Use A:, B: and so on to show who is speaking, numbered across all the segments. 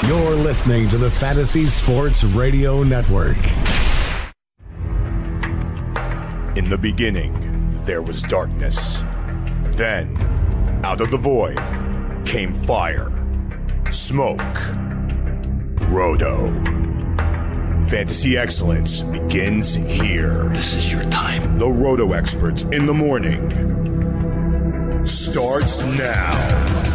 A: You're listening to the Fantasy Sports Radio Network.
B: In the beginning, there was darkness. Then, out of the void, came fire, smoke, Roto. Fantasy excellence begins here.
C: This is your time.
B: The Roto experts in the morning starts now.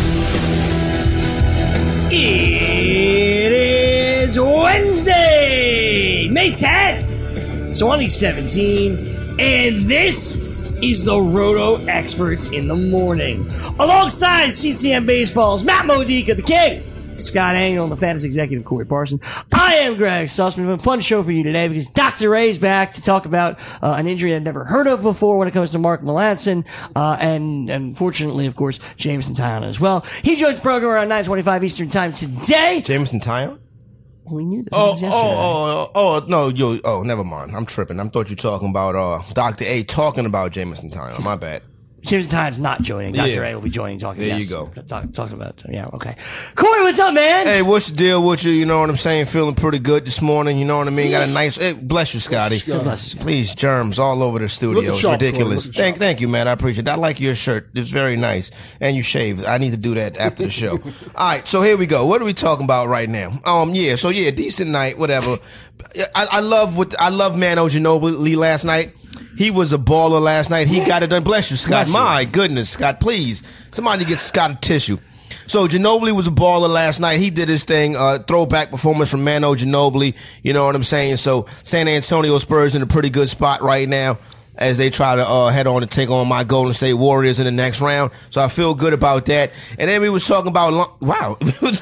D: It is Wednesday, May 10th, 2017, and this is the Roto Experts in the Morning. Alongside CTM Baseball's Matt Modica, the King, Scott Engel, and the Fantasy Executive Corey Parson. I am Greg Sussman. We have a fun show for you today because Dr. Ray's back to talk about an injury I'd never heard of before when it comes to Mark Melancon, and unfortunately, of course, Jameson Taillon as well. He joins the program around 9:25 Eastern Time today.
E: Jameson Taillon?
D: We knew that was yesterday.
E: No, never mind. I'm tripping. I thought you were talking about Dr. A talking about Jameson Taillon. My bad.
D: Jameson Taillon's not joining. Dr.
E: Yeah.
D: A will be joining, talking.
E: There
D: yes,
E: you go.
D: Talking about, yeah, okay. Corey, what's up, man?
E: Hey, what's the deal with you? You know what I'm saying? Feeling pretty good this morning. You know what I mean? Got a nice. Hey, bless you, Scotty.
D: Bless you, Scotty.
E: Please, germs all over the studio. It's ridiculous. Thank you, man. I appreciate it. I like your shirt. It's very nice. And you shaved. I need to do that after the show. All right, so here we go. What are we talking about right now? Decent night, whatever. I love Manu Ginobili last night. He was a baller last night. He got it done. Bless you, Scott. My goodness, Scott, please. Somebody get Scott a tissue. So Ginobili was a baller last night. He did his thing. Throwback performance from Manu Ginobili. You know what I'm saying? So San Antonio Spurs in a pretty good spot right now as they try to head on to take on my Golden State Warriors in the next round. So I feel good about that. And then we was talking about, wow. All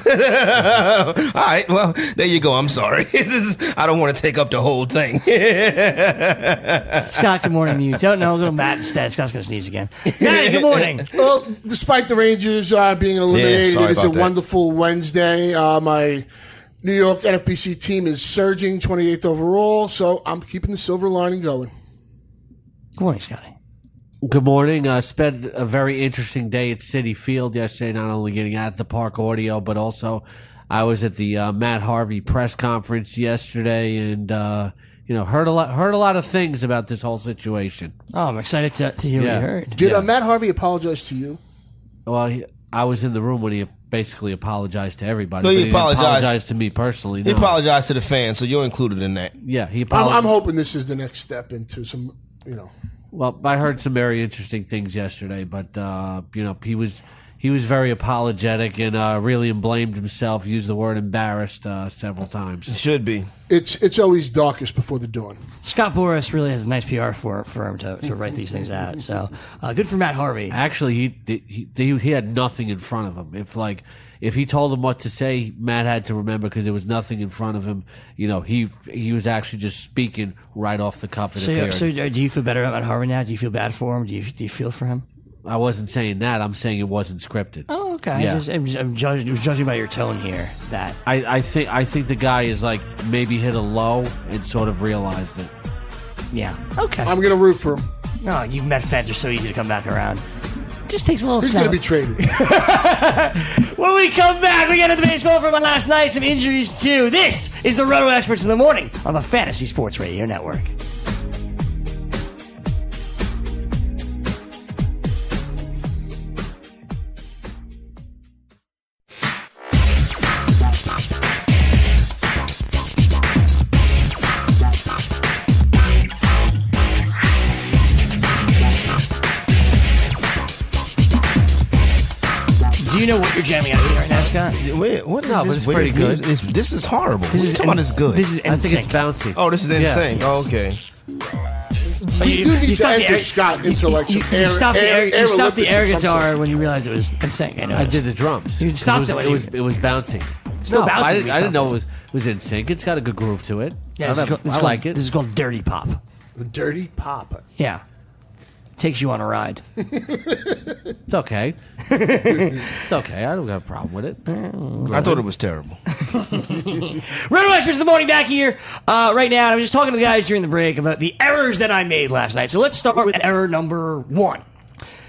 E: right, well, there you go. I'm sorry. I don't want to take up the whole thing.
D: Scott, good morning to you. Don't know, go to Matt instead. Scott's going to sneeze again. Matt, good morning.
F: Well, despite the Rangers being eliminated, it is a wonderful Wednesday. My New York NFBC team is surging, 28th overall, so I'm keeping the silver lining going.
D: Good morning, Scotty.
G: Good morning. Spent a very interesting day at Citi Field yesterday, not only getting at the Park Audio, but also I was at the Matt Harvey press conference yesterday and, heard a lot of things about this whole situation.
D: Oh, I'm excited to hear what you heard.
F: Did Matt Harvey apologize to you?
G: Well, I was in the room when he basically apologized to everybody.
E: No,
G: he
E: didn't apologize
G: to me personally.
E: He apologized to the fans, so you're included in that.
G: Yeah, he apologized.
F: I'm hoping this is the next step into some,
G: Well, I heard some very interesting things yesterday, but he was very apologetic and really blamed himself. Used the word embarrassed several times.
E: It should be.
F: It's always darkest before the dawn.
D: Scott Boras really has a nice PR for him to write these things out. So good for Matt Harvey.
G: Actually, he had nothing in front of him. If he told him what to say, Matt had to remember because there was nothing in front of him. He was actually just speaking right off the cuff.
D: So do you feel better about Matt Harvey now? Do you feel bad for him? Do you feel for him?
G: I wasn't saying that. I'm saying it wasn't scripted.
D: Oh, okay.
G: Yeah.
D: I'm judging by your tone here that
G: I think the guy is maybe hit a low and sort of realized it.
D: Yeah. Okay.
F: I'm going to root for him.
D: No, you Met fans are so easy to come back around. Just takes a little.
F: He's going to be traded.
D: When we come back, we get into the baseball from last night. Some injuries too. This is the Roto Experts in the Morning on the Fantasy Sports Radio Network. Do you know what you're jamming out of right now, Scott?
E: Wait, what is
G: No, but
E: this
G: it's
E: weird
G: pretty good.
E: music? This is horrible. This talking about this good.
D: This is
G: I think it's
D: NSYNC.
G: bouncy.
E: Oh, this is insane. Oh, okay.
F: We do need to
D: stopped the
F: enter
D: air-
F: Scott into like some
D: You
F: air.
D: stopped the air
F: Olympics
D: guitar
F: of some sort.
D: when you realized it was NSYNC.
G: I did the drums.
D: You stopped
G: it.
D: it when
G: It was bouncing.
D: Still
G: No,
D: bouncing,
G: I
D: but you
G: didn't
D: stopped
G: know it was in sync. It's got a good groove to it.
D: Yeah,
G: I like it.
D: This is called Dirty Pop.
F: Dirty Pop.
D: Yeah. Takes you on a ride.
G: It's okay. It's okay. I don't got a problem with it.
E: I thought it was terrible.
D: Roto Experts in the Morning back here right now. And I was just talking to the guys during the break about the errors that I made last night. So let's start with error number one.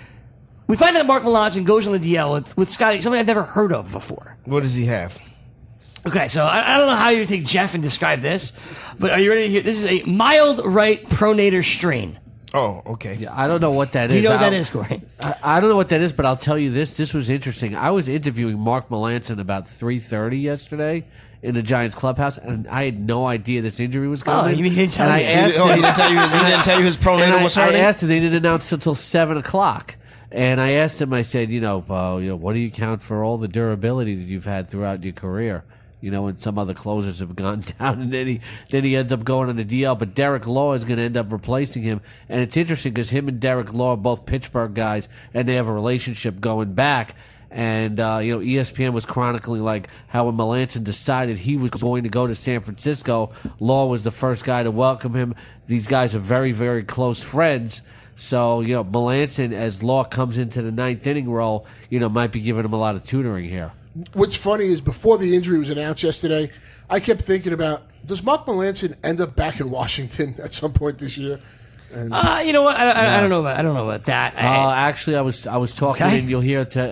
D: We find out that Mark Melancon goes on the DL with Scotty, something I've never heard of before.
E: What does he have?
D: Okay, so I don't know how you take Jeff and describe this, but are you ready to hear? This is a mild right pronator strain.
E: Oh, okay.
G: Yeah, I don't know what that is.
D: Do you know what that is, Corey?
G: I don't know what that is, but I'll tell you this. This was interesting. I was interviewing Mark Melancon about 3:30 yesterday in the Giants clubhouse, and I had no idea this injury was coming.
D: Oh, he didn't tell you.
E: He didn't tell you his pronator was hurting?
G: I asked him. They didn't announce until 7 o'clock. And I asked him, I said, what do you count for all the durability that you've had throughout your career? When some other closers have gone down, and then he ends up going on the DL. But Derek Law is going to end up replacing him. And it's interesting because him and Derek Law are both Pittsburgh guys, and they have a relationship going back. And, ESPN was chronicling like how when Melancon decided he was going to go to San Francisco, Law was the first guy to welcome him. These guys are very, very close friends. So, Melancon, as Law comes into the ninth inning role, might be giving him a lot of tutoring here.
F: What's funny is before the injury was announced yesterday, I kept thinking about, does Mark Melancon end up back in Washington at some point this year?
D: And you know what? I don't know about that.
G: Actually, I was talking, and you'll hear it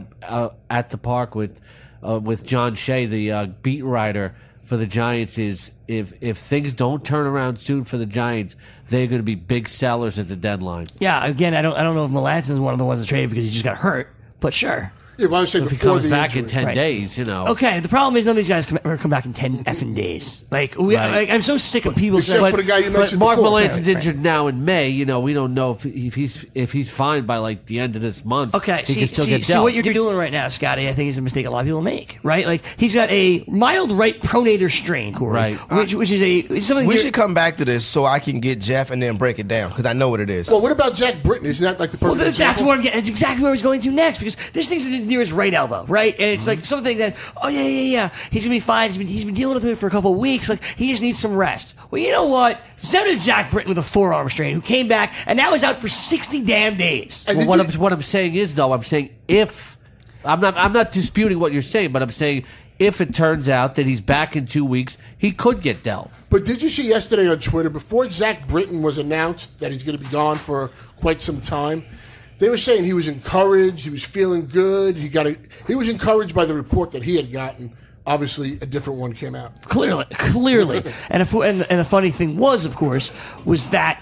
G: at the park with John Shea, the beat writer for the Giants. Is if things don't turn around soon for the Giants, they're going to be big sellers at the deadline.
D: Yeah. Again, I don't know if Melancon is one of the ones that traded because he just got hurt, but sure.
F: Yeah, but I was saying
G: if he comes back in 10 days,
D: Okay, the problem is none of these guys come back in 10 effing days. I'm so sick of people saying.
F: Except for the guy you mentioned
G: Mark
F: before.
G: Melancon's injured now in May. We don't know if he's fine by the end of this month.
D: Okay,
G: he can still get dealt.
D: what you're doing right now, Scotty, I think is a mistake a lot of people make. Right? He's got a mild right pronator strain, Corey,
G: right?
D: Which is something.
E: We should come back to this so I can get Jeff and then break it down because I know what it is.
F: Well, what about Zach Britton? Isn't that the perfect example?
D: That's what I'm getting. That's exactly where I was going to next because this thing's near his right elbow. Right, and it's like something that he's gonna be fine. He's been dealing with it for a couple of weeks. He just needs some rest. Well, you know what? So did Zach Britton with a forearm strain, who came back and now is out for 60 damn days.
G: Well, what I'm saying is though, I'm saying if I'm not disputing what you're saying, but I'm saying if it turns out that he's back in 2 weeks, he could get dealt.
F: But did you see yesterday on Twitter before Zach Britton was announced that he's going to be gone for quite some time? They were saying he was encouraged. He was feeling good. He was encouraged by the report that he had gotten. Obviously, a different one came out.
D: Clearly, and the funny thing was, of course, was that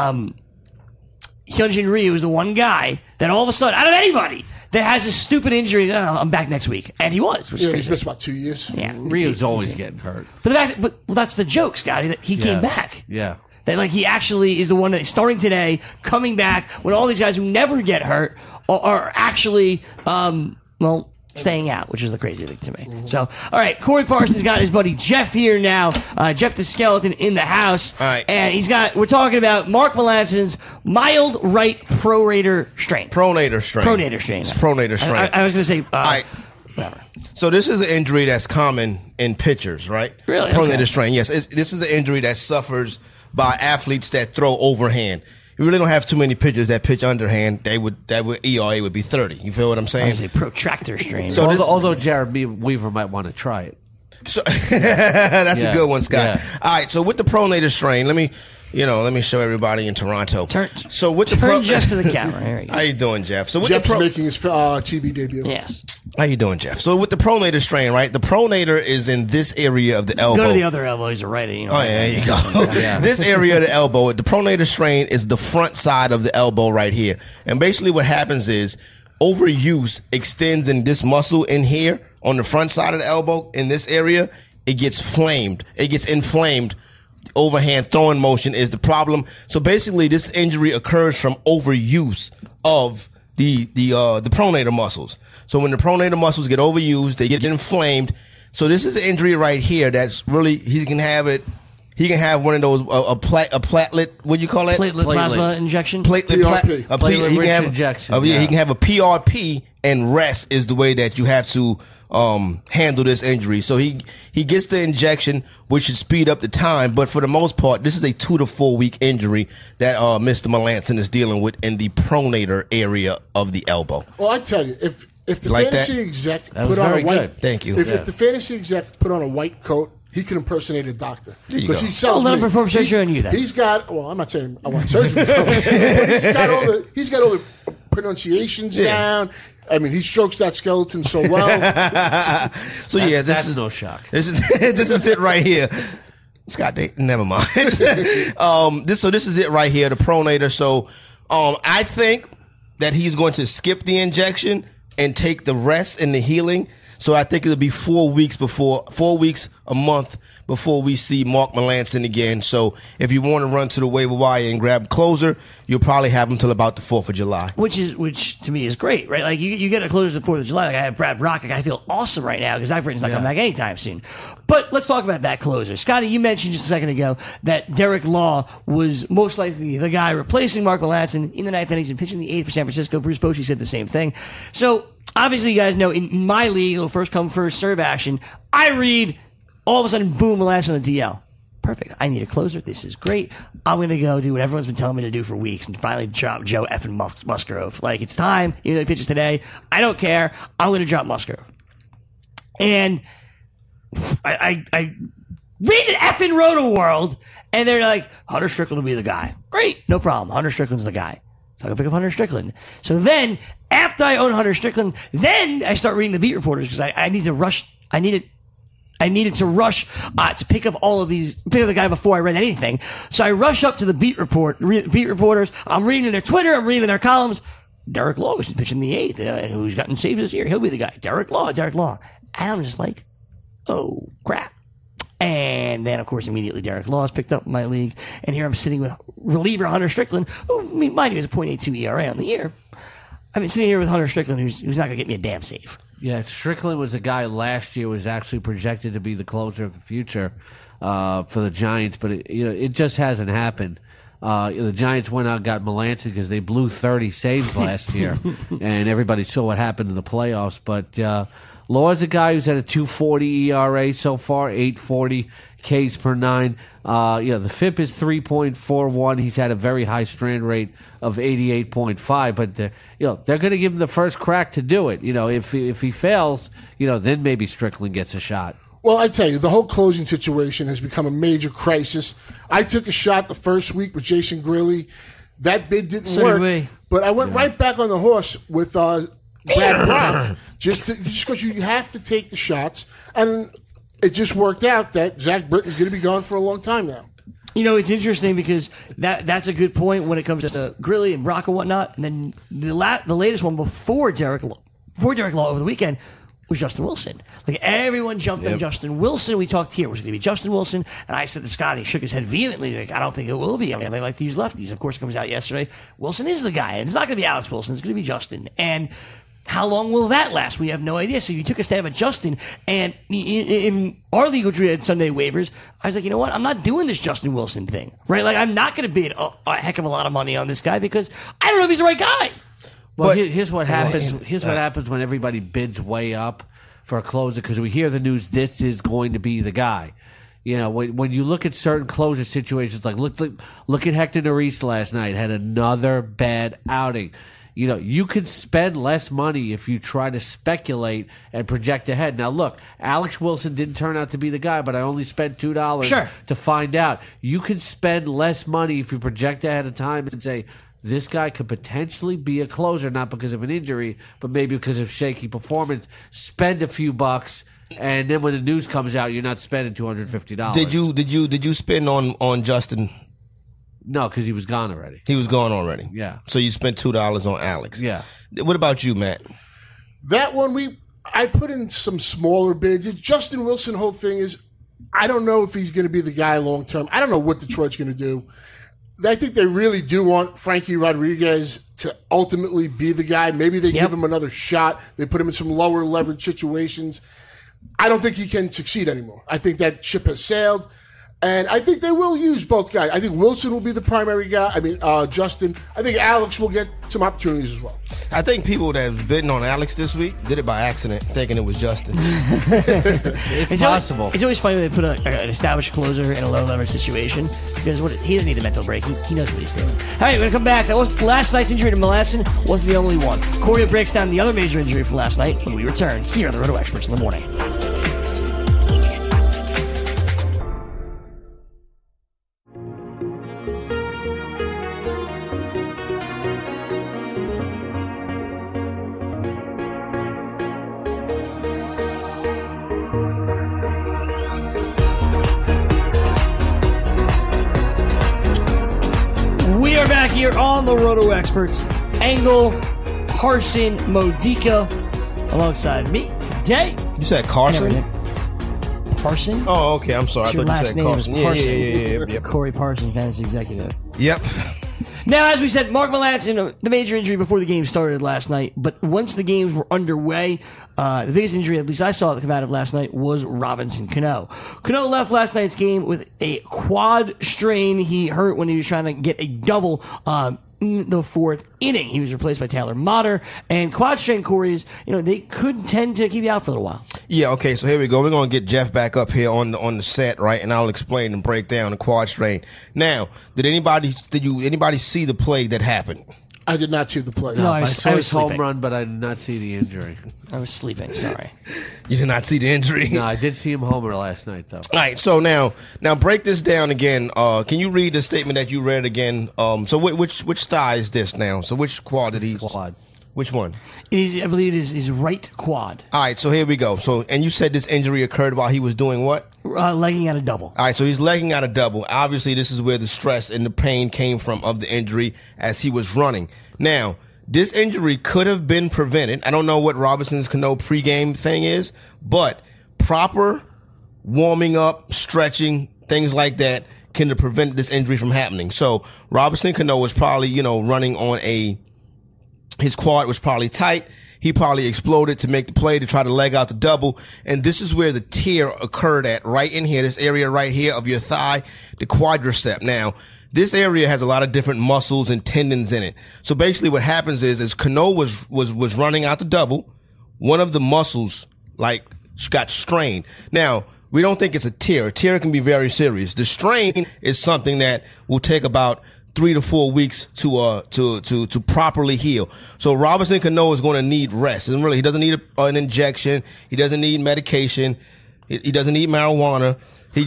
D: Hyunjin Ryu was the one guy that all of a sudden, out of anybody, that has a stupid injury. I'm back next week, and he was. Which is crazy.
F: He's missed about 2 years.
D: Yeah,
G: Ryu's always getting hurt.
D: But that's the joke, Scotty. That he came back.
G: Yeah.
D: That he actually is the one that's starting today, coming back when all these guys who never get hurt are actually, staying out, which is the crazy thing to me. Mm-hmm. So, all right, Corey Parsons got his buddy Jeff here now, Jeff the Skeleton in the house.
E: All right.
D: And we're talking about Mark Melancon's mild right pronator strain.
E: Pronator strain.
D: It's
E: pronator strain.
D: I was going to say,
E: all right.
D: Whatever.
E: So this is an injury that's common in pitchers, right?
D: Really?
E: Pronator strain, yes. This is an injury that suffers by athletes that throw overhand. You really don't have too many pitchers that pitch underhand. That ERA would be 30. You feel what I'm saying?
D: I was a protractor strain.
G: So although Jared Weaver might want to try it.
E: So that's a good one, Scott. Yeah. All right. So with the pronator strain, let me show everybody in Toronto.
D: Turn Jeff to the camera. Here you go.
E: How you doing, Jeff? So with
F: Jeff's making his TV debut.
D: Yes.
E: How you doing, Jeff? So with the pronator strain, right? The pronator is in this area of the elbow.
D: Go to the other elbow. He's a righty.
E: There you go. Yeah. This area of the elbow, the pronator strain is the front side of the elbow right here. And basically what happens is overuse extends in this muscle in here on the front side of the elbow in this area. It gets inflamed. Overhand throwing motion is the problem. So basically this injury occurs from overuse of the pronator muscles. So when the pronator muscles get overused, they get inflamed. So this is an injury right here that's really, he can have one of those, a platelet, what do you call that?
D: Platelet plasma injection?
F: PRP.
G: Platelet-rich injection.
E: He can have a PRP, and rest is the way that you have to handle this injury. So he gets the injection, which should speed up the time. But for the most part, this is a 2 to 4 week injury that Mr. Melancon is dealing with in the pronator area of the elbow.
F: Well, I tell you, if the fantasy exec put on a white,
E: thank you.
F: If the fantasy exec put on a white coat, he can impersonate a doctor.
E: Because
F: he sells.
D: Let him perform surgery on you. Then
F: he's got. Well, I'm not saying I want surgery from him, but he's got all the pronunciations down. I mean, he strokes that skeleton so well.
E: So this is
G: no shock.
E: This is it right here. Scott, never mind. This is it right here, the pronator. So, I think that he's going to skip the injection and take the rest and the healing. So I think it'll be 4 weeks, a month before we see Mark Melancon again. So if you want to run to the waiver wire and grab a closer, you'll probably have him till about the 4th of July.
D: Which to me is great, right? Like you get a closer to the 4th of July. Like I have Brad Brock. Like I feel awesome right now because Zach Britton's not coming back anytime soon. But let's talk about that closer. Scotty, you mentioned just a second ago that Derek Law was most likely the guy replacing Mark Melancon in the 9th inning. He's been pitching the 8th for San Francisco. Bruce Bochy said the same thing. So obviously, you guys know in my league, little first come, first serve action, I read all of a sudden, boom, Melancon on the DL. Perfect. I need a closer. This is great. I'm going to go do what everyone's been telling me to do for weeks and finally drop Joe effing Musgrove. Like, it's time. Even though he pitches today, I don't care. I'm going to drop Musgrove. And I read the effing Roto World, and they're like, Hunter Strickland will be the guy. Great. No problem. Hunter Strickland's the guy. So I'm going to pick up Hunter Strickland. So then, after I own Hunter Strickland, then I start reading the beat reporters because I need to rush. I needed to rush to pick up the guy before I read anything. So I rush up to the beat reporters. I'm reading their Twitter. I'm reading their columns. Derek Law was pitching the 8th. Who's gotten saves this year? He'll be the guy. Derek Law. And I'm just like, oh, crap. And then, of course, immediately Derek Law is picked up in my league. And here I'm sitting with reliever Hunter Strickland, who, mind you, has a .82 ERA on the year. I've been sitting here with Hunter Strickland, who's not going to get me a damn save.
G: Yeah, Strickland was a guy last year was actually projected to be the closer of the future for the Giants, but it just hasn't happened. The Giants went out and got Melancon because they blew 30 saves last year, and everybody saw what happened in the playoffs. But Law's a guy who's had a 2.40 ERA so far, 8.40 Ks per 9. The FIP is 3.41. He's had a very high strand rate of 88.5. But they're going to give him the first crack to do it. If he fails, then maybe Strickland gets a shot.
F: Well, I tell you, the whole closing situation has become a major crisis. I took a shot the first week with Jason Grilli. That bid didn't work. But I went right back on the horse with Brad Brock. Just because you have to take the shots. And it just worked out that Zach Britton's going to be gone for a long time now.
D: It's interesting because that's a good point when it comes to Grilli and Brock and whatnot. And then the latest one before Derek Law over the weekend was Justin Wilson. Like, everyone jumped on Justin Wilson. We talked here, was it going to be Justin Wilson? And I said to Scott, he shook his head vehemently, like, I don't think it will be. I mean, they like to use lefties. Of course, it comes out yesterday. Wilson is the guy. And it's not going to be Alex Wilson. It's going to be Justin. And how long will that last? We have no idea. So you took a stab at Justin. And in our league, which we had Sunday waivers, I was like, you know what? I'm not doing this Justin Wilson thing. Right? Like, I'm not going to bid a heck of a lot of money on this guy because I don't know if he's the right guy.
G: Well, here's what happens. Here's what happens when everybody bids way up for a closer, because we hear the news this is going to be the guy. When you look at certain closer situations, like look at Hector Neris last night, had another bad outing. You could spend less money if you try to speculate and project ahead. Now, look, Alex Wilson didn't turn out to be the guy, but I only spent $2 to find out. You could spend less money if you project ahead of time and say, this guy could potentially be a closer, not because of an injury, but maybe because of shaky performance. Spend a few bucks, and then when the news comes out, you're not spending $250.
E: Did you spend on Justin?
G: No, because he was gone already.
E: He was gone already.
G: Yeah.
E: So you spent $2 on Alex.
G: Yeah.
E: What about you, Matt?
F: That one I put in some smaller bids. It's Justin Wilson. Whole thing is, I don't know if he's going to be the guy long term. I don't know what Detroit's going to do. I think they really do want Frankie Rodriguez to ultimately be the guy. Maybe they give him another shot. They put him in some lower leverage situations. I don't think he can succeed anymore. I think that ship has sailed. And I think they will use both guys. I think Wilson will be the primary guy. I mean, Justin. I think Alex will get some opportunities as well.
E: I think people that was bidding on Alex this week did it by accident, thinking it was Justin.
G: It's possible.
D: It's always funny when they put an established closer in a low leverage situation because he doesn't need a mental break. He knows what he's doing. All right, we're going to come back. That was last night's injury to Melancon. Wasn't the only one. Corey breaks down the other major injury from last night when we return here on the Roto Experts in the Morning. here on the Roto Experts. Engel, Carson, Modica, alongside me today.
E: You said Carson?
D: Parson?
E: Oh, okay. I'm sorry. I
D: Your
E: thought
D: last
E: you said
D: name
E: Carson.
D: is Parson.
E: Yeah.
D: Corey Parson, fantasy executive.
E: Yep.
D: Now, as we said, Mark Melancon, the major injury before the game started last night, but once the games were underway, the biggest injury, at least I saw that come out of last night, was Robinson Cano. Cano left last night's game with a quad strain he hurt when he was trying to get a double in the fourth inning. He was replaced by Taylor Motter, and quad strain Corey's, they could tend to keep you out for a little while.
E: Yeah, okay, so here we go. We're going to get Jeff back up here on the set, right? And I'll explain and break down the quad strain. Now, did anybody see the play that happened?
F: I did not see the play.
G: No, I saw his home
D: sleeping.
G: run, but I did not see the injury.
D: I was sleeping, sorry.
E: You did not see the injury?
G: No, I did see him homer last night, though.
E: All right, so now break this down again. Can you read the statement that you read again? So which thigh is this now? So which quad did he?
G: Quad.
E: Which one?
D: I believe it is his right quad.
E: All right, so here we go. So, and you said this injury occurred while he was doing what?
D: Legging out a double.
E: All right, so he's legging out a double. Obviously, this is where the stress and the pain came from of the injury as he was running. Now, this injury could have been prevented. I don't know what Robinson's Cano pregame thing is, but proper warming up, stretching, things like that can prevent this injury from happening. So Robinson Cano was probably, running on his quad was probably tight. He probably exploded to make the play to try to leg out the double. And this is where the tear occurred at, right in here, this area right here of your thigh, the quadricep. Now, this area has a lot of different muscles and tendons in it. So basically what happens is Cano was running out the double, one of the muscles got strained. Now, we don't think it's a tear. A tear can be very serious. The strain is something that will take about 3 to 4 weeks to properly heal. So Robinson Cano is going to need rest. And really, he doesn't need an injection. He doesn't need medication. He doesn't need marijuana. He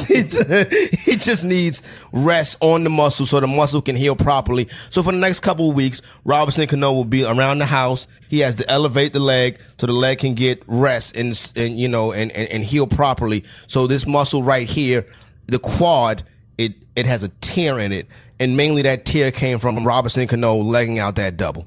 E: just needs rest on the muscle so the muscle can heal properly. So for the next couple of weeks, Robinson Cano will be around the house. He has to elevate the leg so the leg can get rest and heal properly. So this muscle right here, the quad, it has a tear in it. And mainly that tear came from Robinson Cano legging out that double.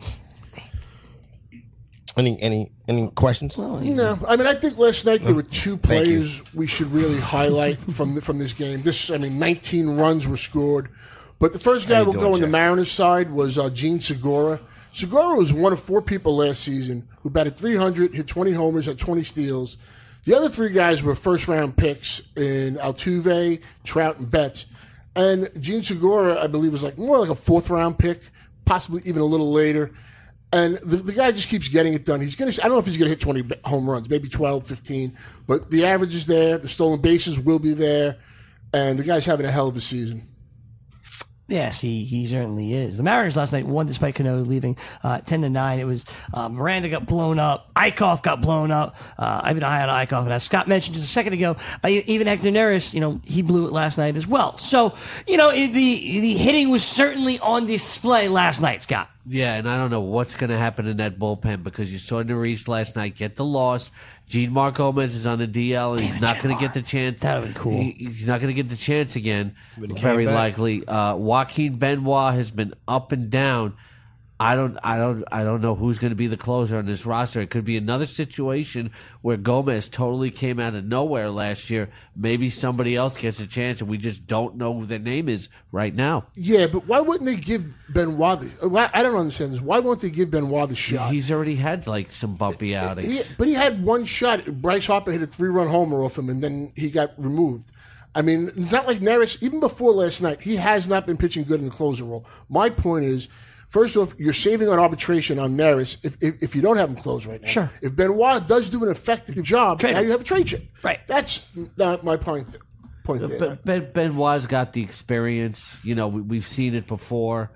E: Any questions?
F: No. I mean, I think last night there were two players we should really highlight from this game. 19 runs were scored. But the first guy we'll go on the Mariners side was Gene Segura. Segura was one of 4 people last season who batted .300, hit 20 homers, had 20 steals. The other 3 guys were first-round picks in Altuve, Trout, and Betts. And Gene Segura, I believe, was more like a 4th-round pick, possibly even a little later. And the guy just keeps getting it done. I don't know if he's going to hit 20 home runs, maybe 12, 15. But the average is there. The stolen bases will be there. And the guy's having a hell of a season.
D: Yes, he certainly is. The Mariners last night won despite Cano leaving 10-9. It was Miranda got blown up, Eichhoff got blown up. I've been high on Eichhoff, and as Scott mentioned just a second ago, even Hector Neris, he blew it last night as well. So, the hitting was certainly on display last night, Scott.
G: Yeah, and I don't know what's going to happen in that bullpen because you saw Neris last night get the loss. Gene Mark Gomez is on the DL, and he's not going to get the chance.
D: That would be cool.
G: He's not going to get the chance again, very likely. Joaquin Benoit has been up and down. I don't know who's going to be the closer on this roster. It could be another situation where Gomez totally came out of nowhere last year. Maybe somebody else gets a chance, and we just don't know who their name is right now.
F: Yeah, but why wouldn't they give Benoit I don't understand this. Why won't they give Benoit the shot?
G: He's already had some bumpy outings.
F: But he had one shot. Bryce Harper hit a 3-run homer off him, and then he got removed. I mean, it's not like Neris, even before last night, he has not been pitching good in the closer role. My point is, first off, you're saving on arbitration on Neris if you don't have him close right now.
D: Sure.
F: If Benoit does do an effective job, now you have a trade chip.
D: Right.
F: That's not my point there.
G: Benoit's got the experience. We've seen it before.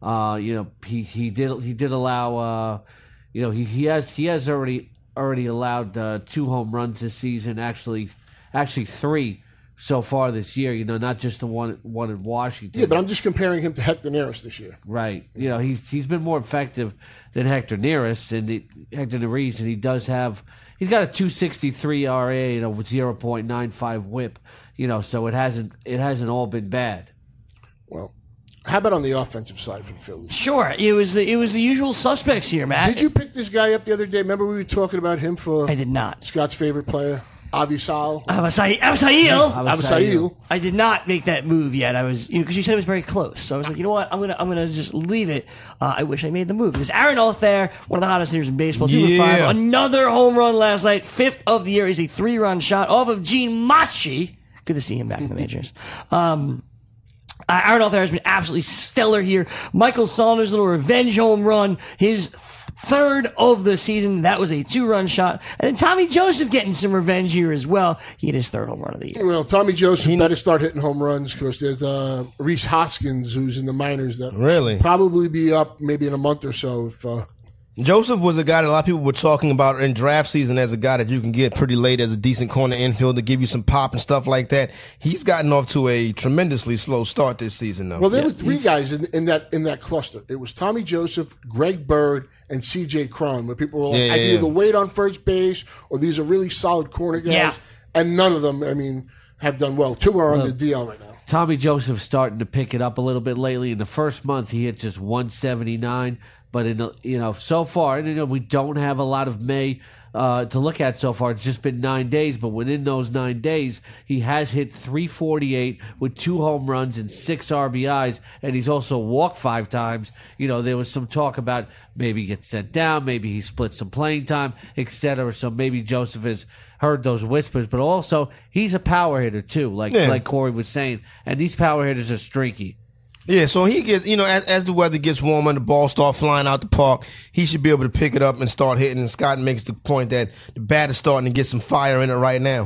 G: He did allow. He has already allowed 2 home runs this season. Actually 3. So far this year, not just the one in Washington.
F: Yeah, but I'm just comparing him to Hector Neris this year.
G: Right. He's been more effective than Hector Neris and he's got a 2.63 RA, with 0.95 WHIP. So it hasn't all been bad.
F: Well, How about on the offensive side for the Phillies?
D: Sure, it was the usual suspects here, Matt.
F: Did you pick this guy up the other day? Remember we were talking about him for...
D: I did not.
F: Scott's favorite player, Avisail.
D: Avisail. I did not make that move yet. I was, because you said it was very close. So I was like, you know what? I'm gonna just leave it. I wish I made the move because Aaron Altherr, one of the hottest hitters in baseball, 2-5, another home run last night, 5th of the year. He's a 3-run shot off of Gene Machi. Good to see him back in the majors. Aaron Altherr has been absolutely stellar here. Michael Saunders' little revenge home run, his 3rd of the season. That was a 2-run shot. And then Tommy Joseph getting some revenge here as well. He hit his 3rd home run of the year.
F: Well, Tommy Joseph better start hitting home runs because there's Rhys Hoskins, who's in the minors, that
E: really
F: probably be up maybe in a month or so if
E: Joseph was a guy that a lot of people were talking about in draft season as a guy that you can get pretty late as a decent corner infield to give you some pop and stuff like that. He's gotten off to a tremendously slow start this season, though.
F: Well, there were 3 guys in that cluster. It was Tommy Joseph, Greg Bird, and C.J. Cron, where people were like, I can either wait on first base or these are really solid corner guys. Yeah. And none of them, have done well. 2 are on the DL right now.
G: Tommy Joseph's starting to pick it up a little bit lately. In the first month, he hit just 179. But so far, we don't have a lot of May to look at so far. It's just been 9 days, but within those 9 days, he has hit .348 with 2 home runs and 6 RBIs, and he's also walked 5 times. There was some talk about maybe he gets sent down, maybe he splits some playing time, etc. So maybe Joseph has heard those whispers, but also he's a power hitter too, like Corey was saying, and these power hitters are streaky.
E: Yeah, so he gets, as the weather gets warmer and the ball start flying out the park, he should be able to pick it up and start hitting. And Scott makes the point that the bat is starting to get some fire in it right now.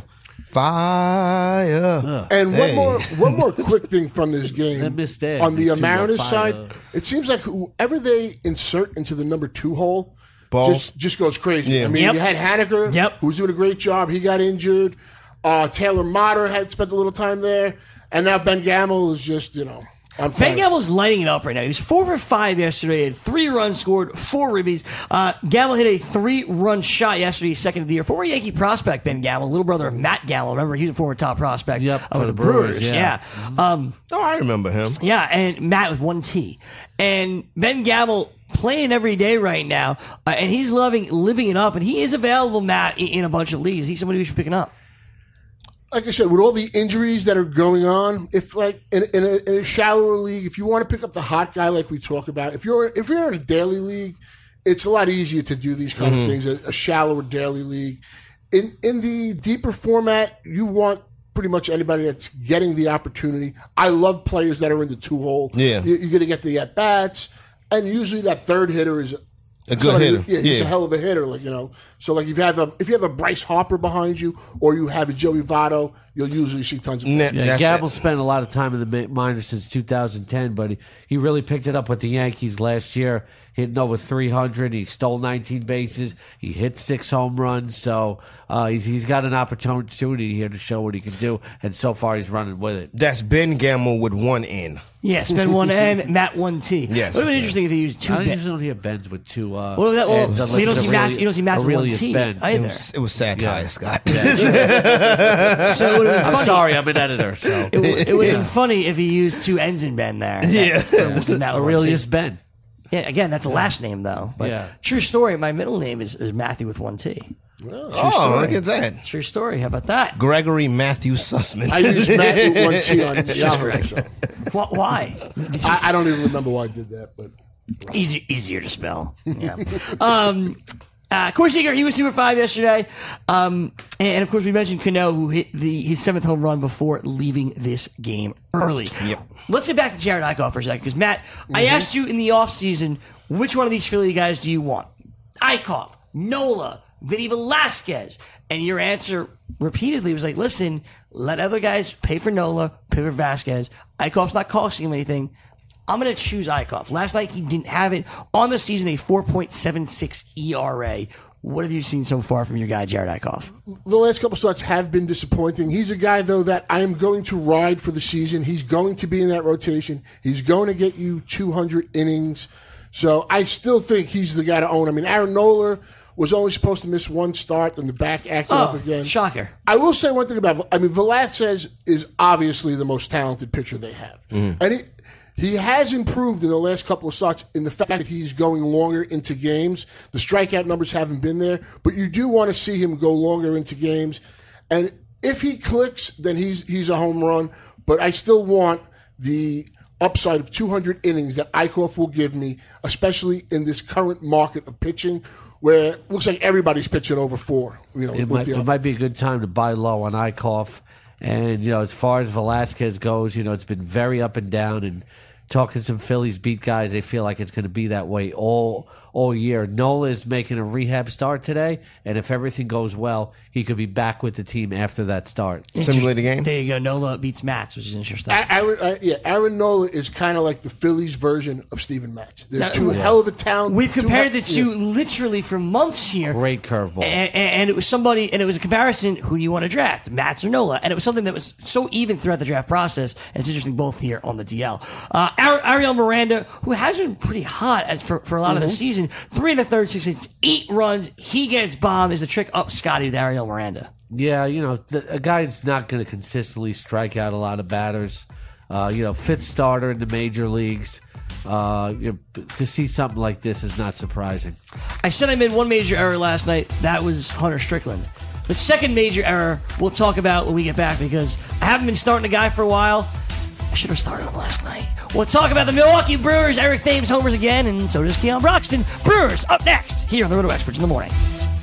E: Fire.
F: And one more quick thing from this game. On the Mariners side, it seems like whoever they insert into the number 2 hole just goes crazy. Yeah. You had Haniger, who was doing a great job. He got injured. Taylor Motter had spent a little time there. And now Ben Gamel is just,
D: Ben Gamel's lighting it up right now. He was 4 for 5 yesterday, had 3 runs scored, 4 ribbies. Gamel hit a 3-run shot yesterday, 2nd of the year. Former Yankee prospect Ben Gamel, little brother of Matt Gamel. Remember, he was a former top prospect of the Brewers. Yeah.
E: I remember him.
D: Yeah, and Matt with 1 T. And Ben Gamel playing every day right now, and he's living it up. And he is available, Matt, in a bunch of leagues. He's somebody we should be picking up.
F: Like I said, with all the injuries that are going on, if like in a shallower league, if you want to pick up the hot guy like we talk about, if you're in a daily league, it's a lot easier to do these kind of things. A shallower daily league. In the deeper format, you want pretty much anybody that's getting the opportunity. I love players that are in the 2 hole.
E: Yeah,
F: you're going to get the at bats, and usually that 3rd hitter is
E: a good hitter.
F: Yeah, he's a hell of a hitter. So if you have a Bryce Harper behind you, or you have a Joey Votto, you'll usually see tons of.
G: Gamble spent a lot of time in the minors since 2010, but he really picked it up with the Yankees last year, hitting over 300. He stole 19 bases. He hit 6 home runs. So he's got an opportunity here to show what he can do, and so far he's running with it.
E: That's Ben Gamel with 1 N.
D: Yes, Ben 1 N, Matt 1 T.
E: Yes,
D: it would have been interesting if they used 2.
G: I usually don't hear Ben's with 2.
D: You don't see Matt's 1 T either.
E: It was satire, Scott.
D: So it would have been funny.
G: I'm sorry, I'm an editor. So
D: it would have been funny if he used 2 N's in Ben there.
G: Aurelius Ben.
D: Yeah, again, that's a last name though. But true story. My middle name is Matthew with 1 T.
E: Oh, look at that.
D: True story. How about that?
E: Gregory Matthew Sussman.
F: I use Matthew with 1 T on Yahoo. So.
D: Why?
F: I don't even remember why I did that, but
D: easier to spell. Yeah. Corey Seager, he was 2 for 5 yesterday. And of course, we mentioned Cano, who hit his 7th home run before leaving this game early.
E: Yep.
D: Let's get back to Jared Eichhoff for a second, because Matt, I asked you in the offseason, which one of these Philly guys do you want? Eichhoff, Nola, Vinny Velasquez. And your answer repeatedly was like, listen, let other guys pay for Nola, pay for Vasquez. Eichhoff's not costing him anything. I'm going to choose Eichhoff. Last night, he didn't have it. On the season, a 4.76 ERA. What have you seen so far from your guy, Jared Eichhoff?
F: The last couple starts have been disappointing. He's a guy, though, that I am going to ride for the season. He's going to be in that rotation. He's going to get you 200 innings. So I still think he's the guy to own. I mean, Aaron Nola was only supposed to miss 1 start, then the back acted up again.
D: Shocker.
F: I will say one thing about, Velasquez is obviously the most talented pitcher they have. And He has improved in the last couple of starts in the fact that he's going longer into games. The strikeout numbers haven't been there, but you do want to see him go longer into games. And if he clicks, then he's a home run. But I still want the upside of 200 innings that Eichhoff will give me, especially in this current market of pitching, where it looks like everybody's pitching over 4.
G: It might be a good time to buy low on Eichhoff. And, as far as Velasquez goes, it's been very up and down. And talking to some Phillies beat guys, they feel like it's going to be that way all year. Nola is making a rehab start today, and if everything goes well, he could be back with the team after that start.
E: Simulate the game?
D: There you go. Nola beats Matz, which is interesting.
F: Aaron Nola is kind of like the Phillies version of Steven Matz. They're two hell of a talent.
D: We've compared the two literally for months here.
G: Great curveball.
D: And it was somebody, and it was a comparison, who do you want to draft, Matz or Nola? And it was something that was so even throughout the draft process, and it's interesting both here on the DL. Ariel Miranda, who has been pretty hot for a lot of the season, 3 1/3, 6 hits, 8 runs. He gets bombed. Is the trick up Scotty with Ariel Miranda?
G: Yeah, a guy that's not going to consistently strike out a lot of batters. 5th starter in the major leagues. To see something like this is not surprising.
D: I said I made one major error last night. That was Hunter Strickland. The second major error we'll talk about when we get back, because I haven't been starting a guy for a while. I should have started him last night. We'll talk about the Milwaukee Brewers. Eric Thames homers again, and so does Keon Broxton. Brewers up next here on the Roto Experts in the Morning.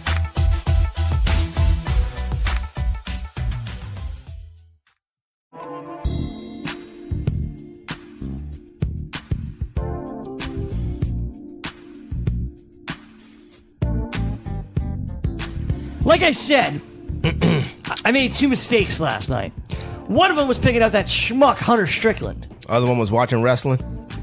D: Like I said, I made 2 mistakes last night. One of them was picking up that schmuck Hunter Strickland.
E: Other one was watching wrestling.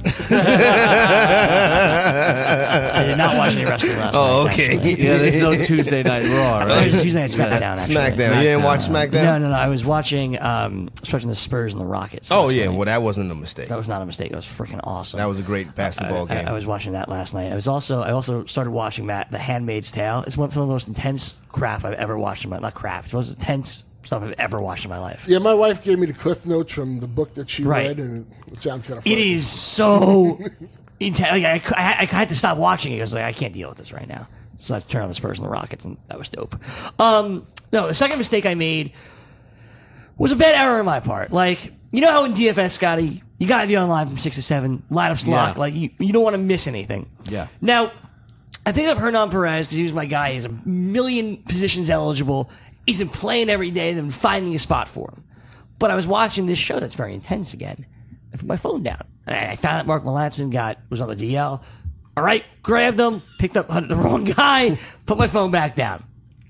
D: I did not watch any wrestling last night.
E: Oh, okay.
G: Yeah, there's no Tuesday Night Raw, right?
D: There's Tuesday Night SmackDown, actually.
E: SmackDown. You didn't watch SmackDown?
D: No. I was watching the Spurs and the Rockets.
E: Oh, yeah. Well, that wasn't a mistake.
D: That was not a mistake. It was freaking awesome.
E: That was a great basketball game.
D: I was watching that last night. I also started watching The Handmaid's Tale. It's some of the most intense crap I've ever watched in my life. Not crap. It's the most intense stuff I've ever watched in my life.
F: Yeah, my wife gave me the cliff notes from the book that she read, and it sounds kind of funny.
D: It is so intense. Like, I had to stop watching it because I can't deal with this right now. So I had to turn on the Spurs and the Rockets, and that was dope. No, the second mistake I made was a bad error on my part. Like, you know how in DFS, Scotty, you got to be online from 6 to 7, lineups locked. Like, you don't want to miss anything.
G: Yeah.
D: Now, I picked up Hernan Perez because he was my guy. He's a million positions eligible. He's been playing every day. They've been finding a spot for him. But I was watching this show that's very intense again. I put my phone down. And I found that Mark Melancon was on the DL. All right, grabbed him, picked up the wrong guy, put my phone back down.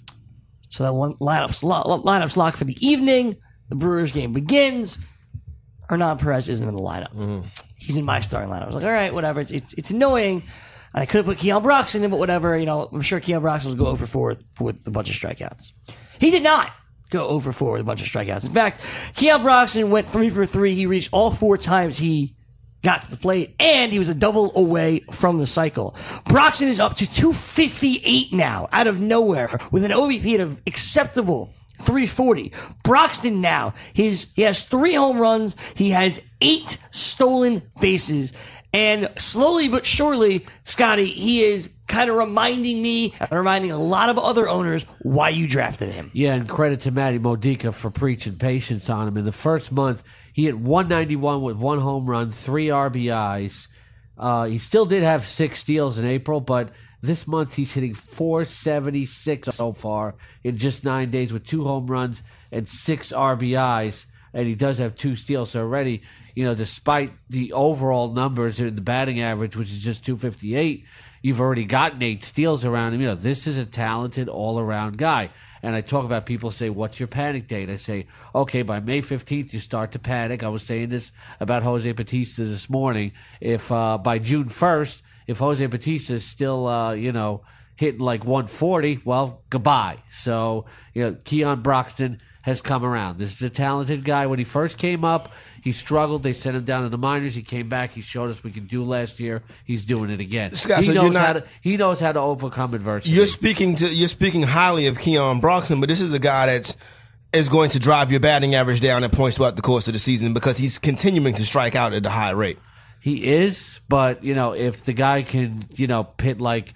D: So that one lineup's locked for the evening. The Brewers game begins. Hernan Perez isn't in the lineup. Mm-hmm. He's in my starting lineup. I was like, all right, whatever. It's annoying. And I could have put Keon Broxton in, but whatever. I'm sure Keon Broxton will go over 4 with a bunch of strikeouts. He did not go over 4 with a bunch of strikeouts. In fact, Keon Broxton went 3 for 3. He reached all 4 times he got to the plate, and he was a double away from the cycle. Broxton is up to 258 now, out of nowhere, with an OBP of acceptable 340. Broxton now, he has 3 home runs. He has 8 stolen bases. And slowly but surely, Scotty, he is kind of reminding me and reminding a lot of other owners why you drafted him.
G: Yeah, and credit to Matty Modica for preaching patience on him. In the first month, he hit 191 with 1 home run, 3 RBIs. He still did have 6 steals in April, but this month he's hitting 476 so far in just 9 days with 2 home runs and 6 RBIs. And he does have 2 steals. So already, despite the overall numbers in the batting average, which is just 258, you've already gotten 8 steals around him. This is a talented all-around guy. And I talk about people say, what's your panic date? I say, okay, by May 15th, you start to panic. I was saying this about Jose Bautista this morning. If by June 1st, if Jose Bautista is still, hitting like 140, well, goodbye. So, Keon Broxton has come around. This is a talented guy. When he first came up, he struggled. They sent him down to the minors. He came back. He showed us we could do last year. He's doing it again.
E: Scott,
G: he knows how to overcome adversity.
E: You're speaking highly of Keon Broxton, but this is the guy that is going to drive your batting average down at points throughout the course of the season because he's continuing to strike out at a high rate.
G: He is, but, if the guy can, hit like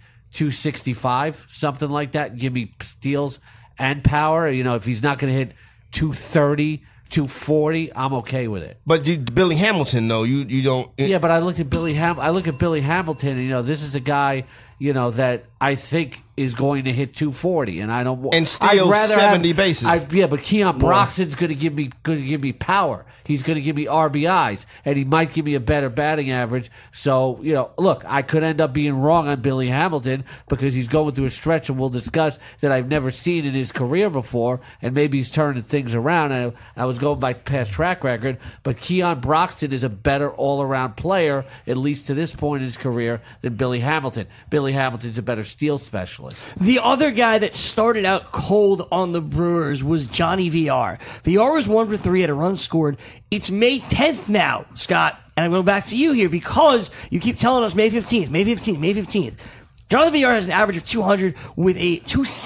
G: 265, something like that, and give me steals and power, if he's not going to hit 230, 240, I'm okay with it.
E: But Billy Hamilton, though, you don't.
G: Yeah, but I look at Billy Hamilton, and this is a guy, that I think is going to hit 240, and I don't.
E: And steal 70 bases.
G: But Keon Broxton's going to give me power. He's going to give me RBIs, and he might give me a better batting average. So look, I could end up being wrong on Billy Hamilton because he's going through a stretch, and we'll discuss that I've never seen in his career before, and maybe he's turning things around. I was going by past track record, but Keon Broxton is a better all-around player, at least to this point in his career, than Billy Hamilton. Billy Hamilton's a better steal specialist.
D: The other guy that started out cold on the Brewers was Johnny VR. VR was 1 for 3, had a run scored. It's May 10th now, Scott, and I'm going back to you here because you keep telling us May 15th, May 15th, May 15th. Jonathan VR has an average of 200 with a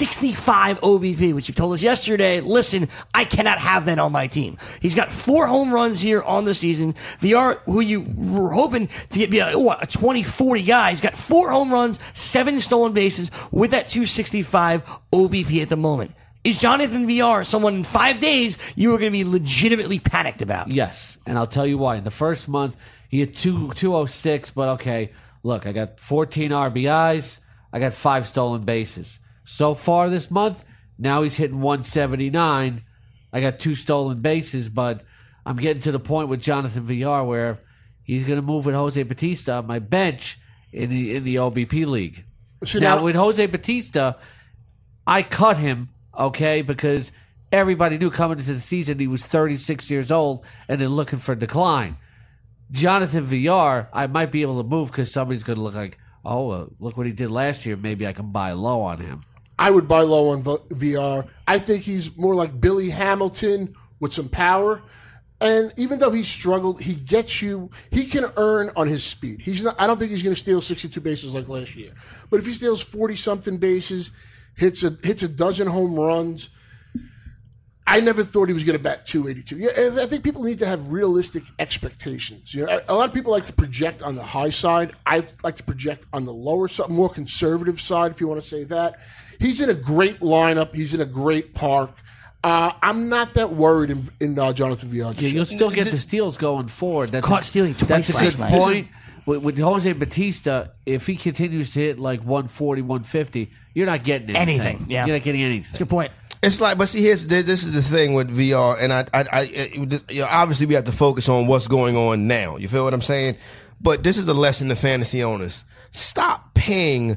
D: 265 OBP, which you've told us yesterday. Listen, I cannot have that on my team. He's got 4 home runs here on the season. VR, who you were hoping to get be a 20-40 guy, he's got 4 home runs, 7 stolen bases with that 265 OBP at the moment. Is Jonathan VR someone in 5 days you were going to be legitimately panicked about?
G: Yes, and I'll tell you why. In the first month, he had 206, but okay. Look, I got 14 RBIs. I got 5 stolen bases. So far this month, now he's hitting 179. I got 2 stolen bases, but I'm getting to the point with Jonathan VR where he's going to move with Jose Bautista on my bench in the OBP league. So now with Jose Bautista, I cut him, okay, because everybody knew coming into the season he was 36 years old and then looking for decline. Jonathan VR, I might be able to move because somebody's going to look like, look what he did last year. Maybe I can buy low on him.
F: I would buy low on VR. I think he's more like Billy Hamilton with some power. And even though he struggled, he can earn on his speed. I don't think he's going to steal 62 bases like last year. But if he steals 40-something bases, hits a dozen home runs, I never thought he was going to bat 282. Yeah, I think people need to have realistic expectations. A lot of people like to project on the high side. I like to project on the lower side, more conservative side, if you want to say that. He's in a great lineup. He's in a great park. I'm not that worried in Jonathan VR.
G: Yeah, you'll still get the steals going forward.
D: Caught stealing twice
G: last night. That's a good point. With Jose Bautista, if he continues to hit like 140, 150, you're not getting anything.
D: Yeah.
G: You're not getting anything.
D: That's a good point.
E: It's like, but see, this is the thing with VR, and obviously we have to focus on what's going on now. You feel what I'm saying? But this is a lesson to fantasy owners: stop paying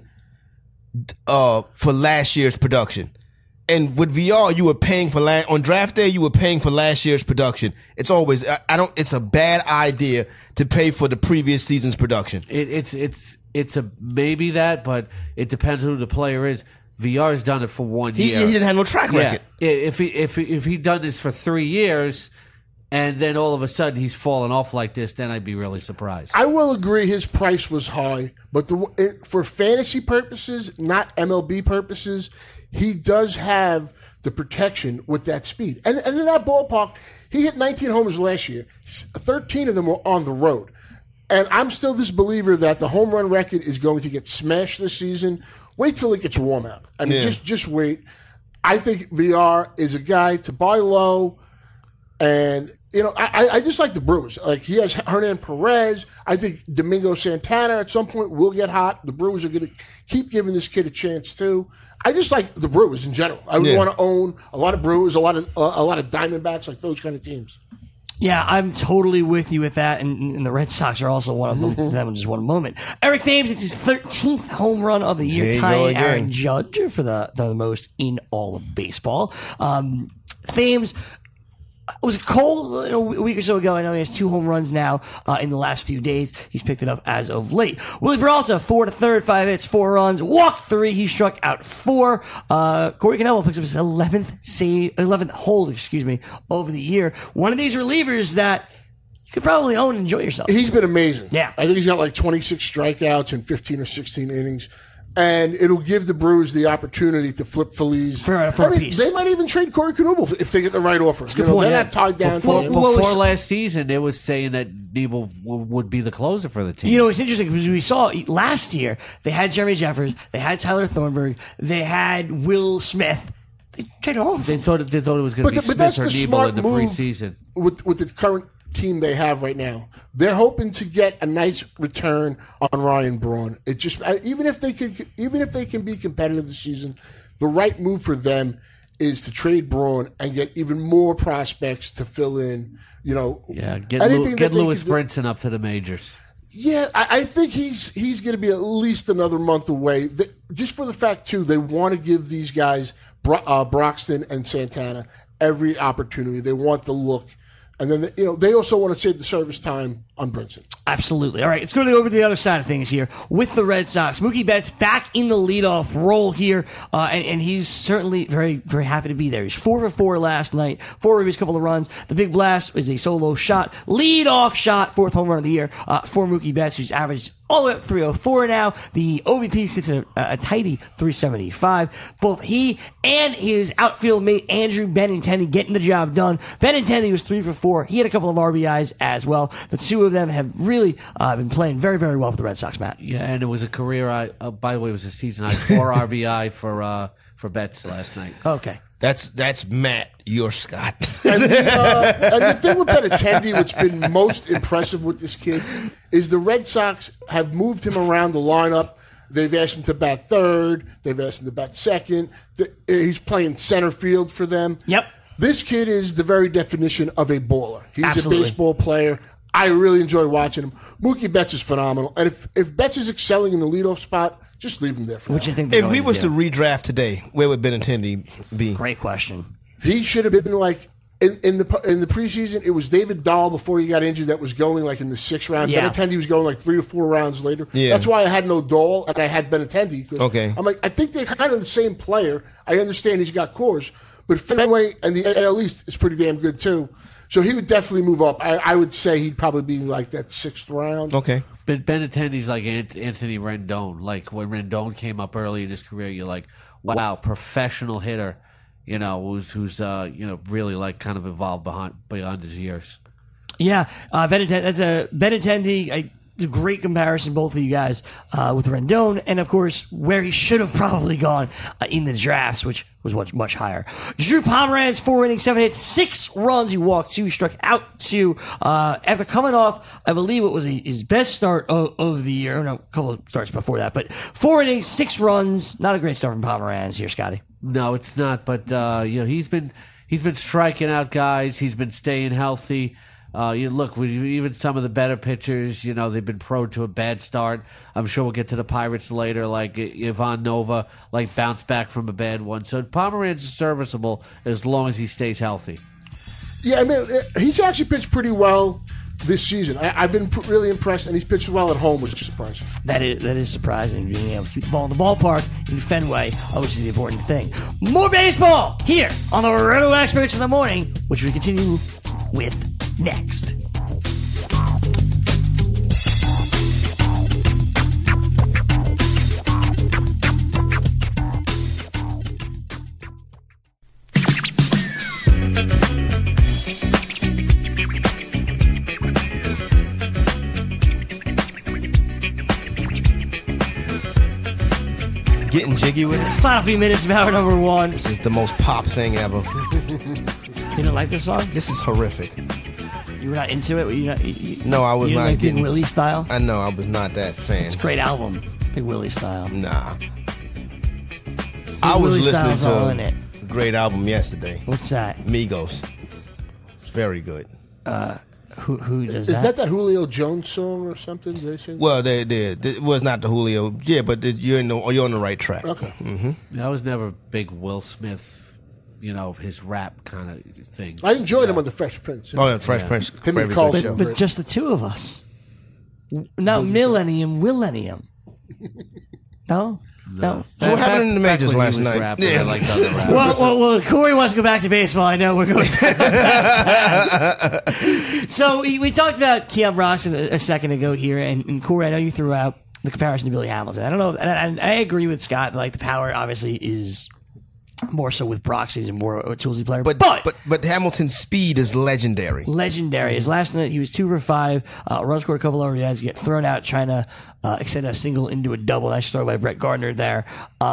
E: for last year's production. And with VR, you were paying for on draft day. You were paying for last year's production. It's always It's a bad idea to pay for the previous season's production.
G: It's a maybe that, but it depends who the player is. VR's done it for 1 year.
E: He didn't have no track record.
G: Yeah. If he'd done this for 3 years, and then all of a sudden he's fallen off like this, then I'd be really surprised.
F: I will agree his price was high, but for fantasy purposes, not MLB purposes, he does have the protection with that speed. And in that ballpark, he hit 19 homers last year. 13 of them were on the road. And I'm still this believer that the home run record is going to get smashed this season. Wait till it gets warm out. I mean, just wait. I think VR is a guy to buy low. And, I just like the Brewers. Like, he has Hernan Perez. I think Domingo Santana at some point will get hot. The Brewers are going to keep giving this kid a chance, too. I just like the Brewers in general. I would want to own a lot of Brewers, a lot of Diamondbacks, like those kind of teams.
D: Yeah, I'm totally with you with that, and the Red Sox are also one of them. That in just one moment. Eric Thames, it's his 13th home run of the year, tying Aaron Judge for the most in all of baseball. Thames was cold a week or so ago. I know he has 2 home runs now in the last few days. He's picked it up as of late. Willie Peralta, 4 to third, 5 hits, 4 runs, walked 3. He struck out 4. Corey Cannello picks up his 11th hold, over the year. One of these relievers that you could probably own and enjoy yourself.
F: He's been amazing.
D: Yeah.
F: I think he's got like 26 strikeouts in 15 or 16 innings. And it'll give the Brewers the opportunity to flip Feliz
D: for a piece.
F: They might even trade Corey Knebel if they get the right offer. They're not tied down.
G: Before last season, it was saying that Knebel would be the closer for the team.
D: You know, it's interesting because we saw last year they had Jeremy Jeffers, they had Tyler Thornburg, they had Will Smith. They traded all of them.
G: They thought it was going to be Smith
F: that's
G: or
F: the
G: Knebel
F: smart
G: in the
F: move
G: preseason.
F: With the current team they have right now. They're hoping to get a nice return on Ryan Braun. It just even if they can be competitive this season, the right move for them is to trade Braun and get even more prospects to fill in. You know,
G: get Lewis Brinson up to the majors.
F: Yeah, I think he's going to be at least another month away. Just for the fact too, they want to give these guys Broxton and Santana every opportunity. They want the look. And then, they also want to save the service time on Brinson.
D: Absolutely. All right, let's go over to the other side of things here with the Red Sox. Mookie Betts back in the leadoff role here, and he's certainly very, very happy to be there. He's 4 for 4 last night, 4 of his couple of runs. The big blast is a solo shot, leadoff shot, 4th home run of the year for Mookie Betts, who's averaged all the way up 304 now. The OBP sits at a tidy 375. Both he and his outfield mate Andrew Benintendi getting the job done. Benintendi was 3 for 4. He had a couple of RBIs as well. The two of them have really been playing very, very well for the Red Sox, Matt.
G: Yeah, and it was a career. By the way, it was a season high 4 RBI for Betts last night.
D: Okay.
E: That's Matt, you're Scott.
F: And the thing with Benintendi, what's been most impressive with this kid, is the Red Sox have moved him around the lineup. They've asked him to bat third. They've asked him to bat second. He's playing center field for them.
D: Yep.
F: This kid is the very definition of a baller. He's
D: Absolutely.
F: a baseball player. I really enjoy watching him. Mookie Betts is phenomenal. And if Betts is excelling in the leadoff spot, just leave him there for now.
D: Which I think
E: if he was to redraft today, where would Benintendi be?
D: Great question.
F: He should have been like in the preseason. It was David Dahl before he got injured that was going like in the 6th round.
D: Yeah.
F: Benintendi was going like 3 or 4 rounds later.
E: Yeah.
F: That's why I had no Dahl and I had Benintendi.
E: Okay.
F: I'm like, I think they're kind of the same player. I understand he's got cores, but Fenway and the AL East is pretty damn good too. So he would definitely move up. I would say he'd probably be like that 6th round.
E: Okay.
G: But Benintendi's like Anthony Rendon. Like when Rendon came up early in his career, you're like, wow, professional hitter. Who's really like kind of evolved beyond his years.
D: Yeah, Benintendi. It's a great comparison, both of you guys, with Rendon, and of course where he should have probably gone in the drafts, which was much higher. Drew Pomeranz, 4 innings, 7 hits, 6 runs. He walked 2, he struck out 2. After coming off, I believe it was his best start of the year. No, a couple of starts before that, but 4 innings, 6 runs. Not a great start from Pomeranz here, Scotty.
G: No, it's not. But he's been striking out guys. He's been staying healthy. Look, even some of the better pitchers, they've been prone to a bad start. I'm sure we'll get to the Pirates later, like Ivan Nova, like bounced back from a bad one. So Pomeranz is serviceable as long as he stays healthy.
F: Yeah, I mean, he's actually pitched pretty well this season. I've been really impressed, and he's pitched well at home, which is surprising.
D: That is surprising, being able to keep the ball in the ballpark in Fenway, which is the important thing. More baseball here on the Roto Experts in the Morning, which we continue with next.
E: Getting jiggy with it.
D: Final few minutes of hour number 1.
E: This is the most pop thing ever.
D: You don't like this song?
E: This is horrific.
D: You were not into it?
E: No, I was
D: you didn't
E: not
D: like
E: getting
D: Big Willie style?
E: I know, I was not that fan.
D: It's a great album, Big Willie style.
E: Nah.
D: Big
E: I was
D: Willie style's all in
E: listening
D: it.
E: to a great album yesterday.
D: What's that?
E: Migos. It's very good.
D: Who does
F: Is
D: that?
F: that Julio Jones song or something? Did they sing?
E: Well, it was not the Julio. Yeah, but you're on the right track.
F: Okay.
G: I was never a big Will Smith, his rap kind of thing.
F: I enjoyed him on the Fresh Prince.
E: Oh, yeah, Fresh Prince.
F: Him and
E: very
F: Cole.
E: good show.
D: But just the two of us. Not Millennium. No? No.
E: So what happened in the majors last night?
G: Yeah, I liked other rap.
D: Well, Corey wants to go back to baseball. I know we're going to. So we talked about Keon Broxton a second ago here, and Corey, I know you threw out
C: the comparison to Billy Hamilton. I don't know, and I agree with Scott. Like the power, obviously, is more so with Broxy. He's a more toolsy player,
E: but Hamilton's speed is legendary.
C: Legendary. His last night he was 2 for 5. Run scored a couple over. He has to get thrown out trying to extend a single into a double. Nice throw by Brett Gardner there.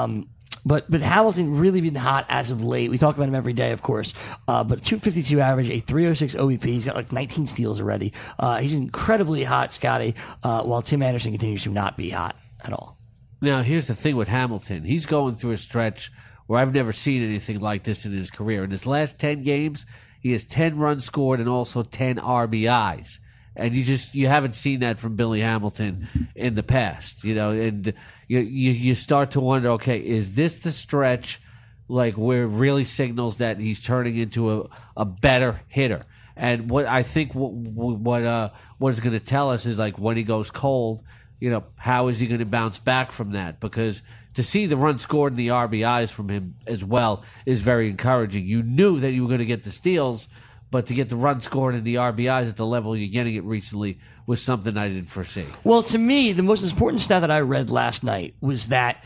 C: But Hamilton really been hot as of late. We talk about him every day, of course. But 252 average, a 306 OBP. He's got like 19 steals already. He's incredibly hot, Scotty, while Tim Anderson continues to not be hot at all.
G: Now, here's the thing with Hamilton. He's going through a stretch where I've never seen anything like this in his career. In his last 10 games, he has 10 runs scored and also 10 RBIs. And you haven't seen that from Billy Hamilton in the past, and you start to wonder, okay, is this the stretch like where it really signals that he's turning into a better hitter? And what I think what it's going to tell us is like when he goes cold, how is he going to bounce back from that? Because to see the run scored and the RBIs from him as well is very encouraging. You knew that you were going to get the steals, but to get the run scored and the RBIs at the level you're getting it recently was something I didn't foresee.
C: Well, to me, the most important stat that I read last night was that,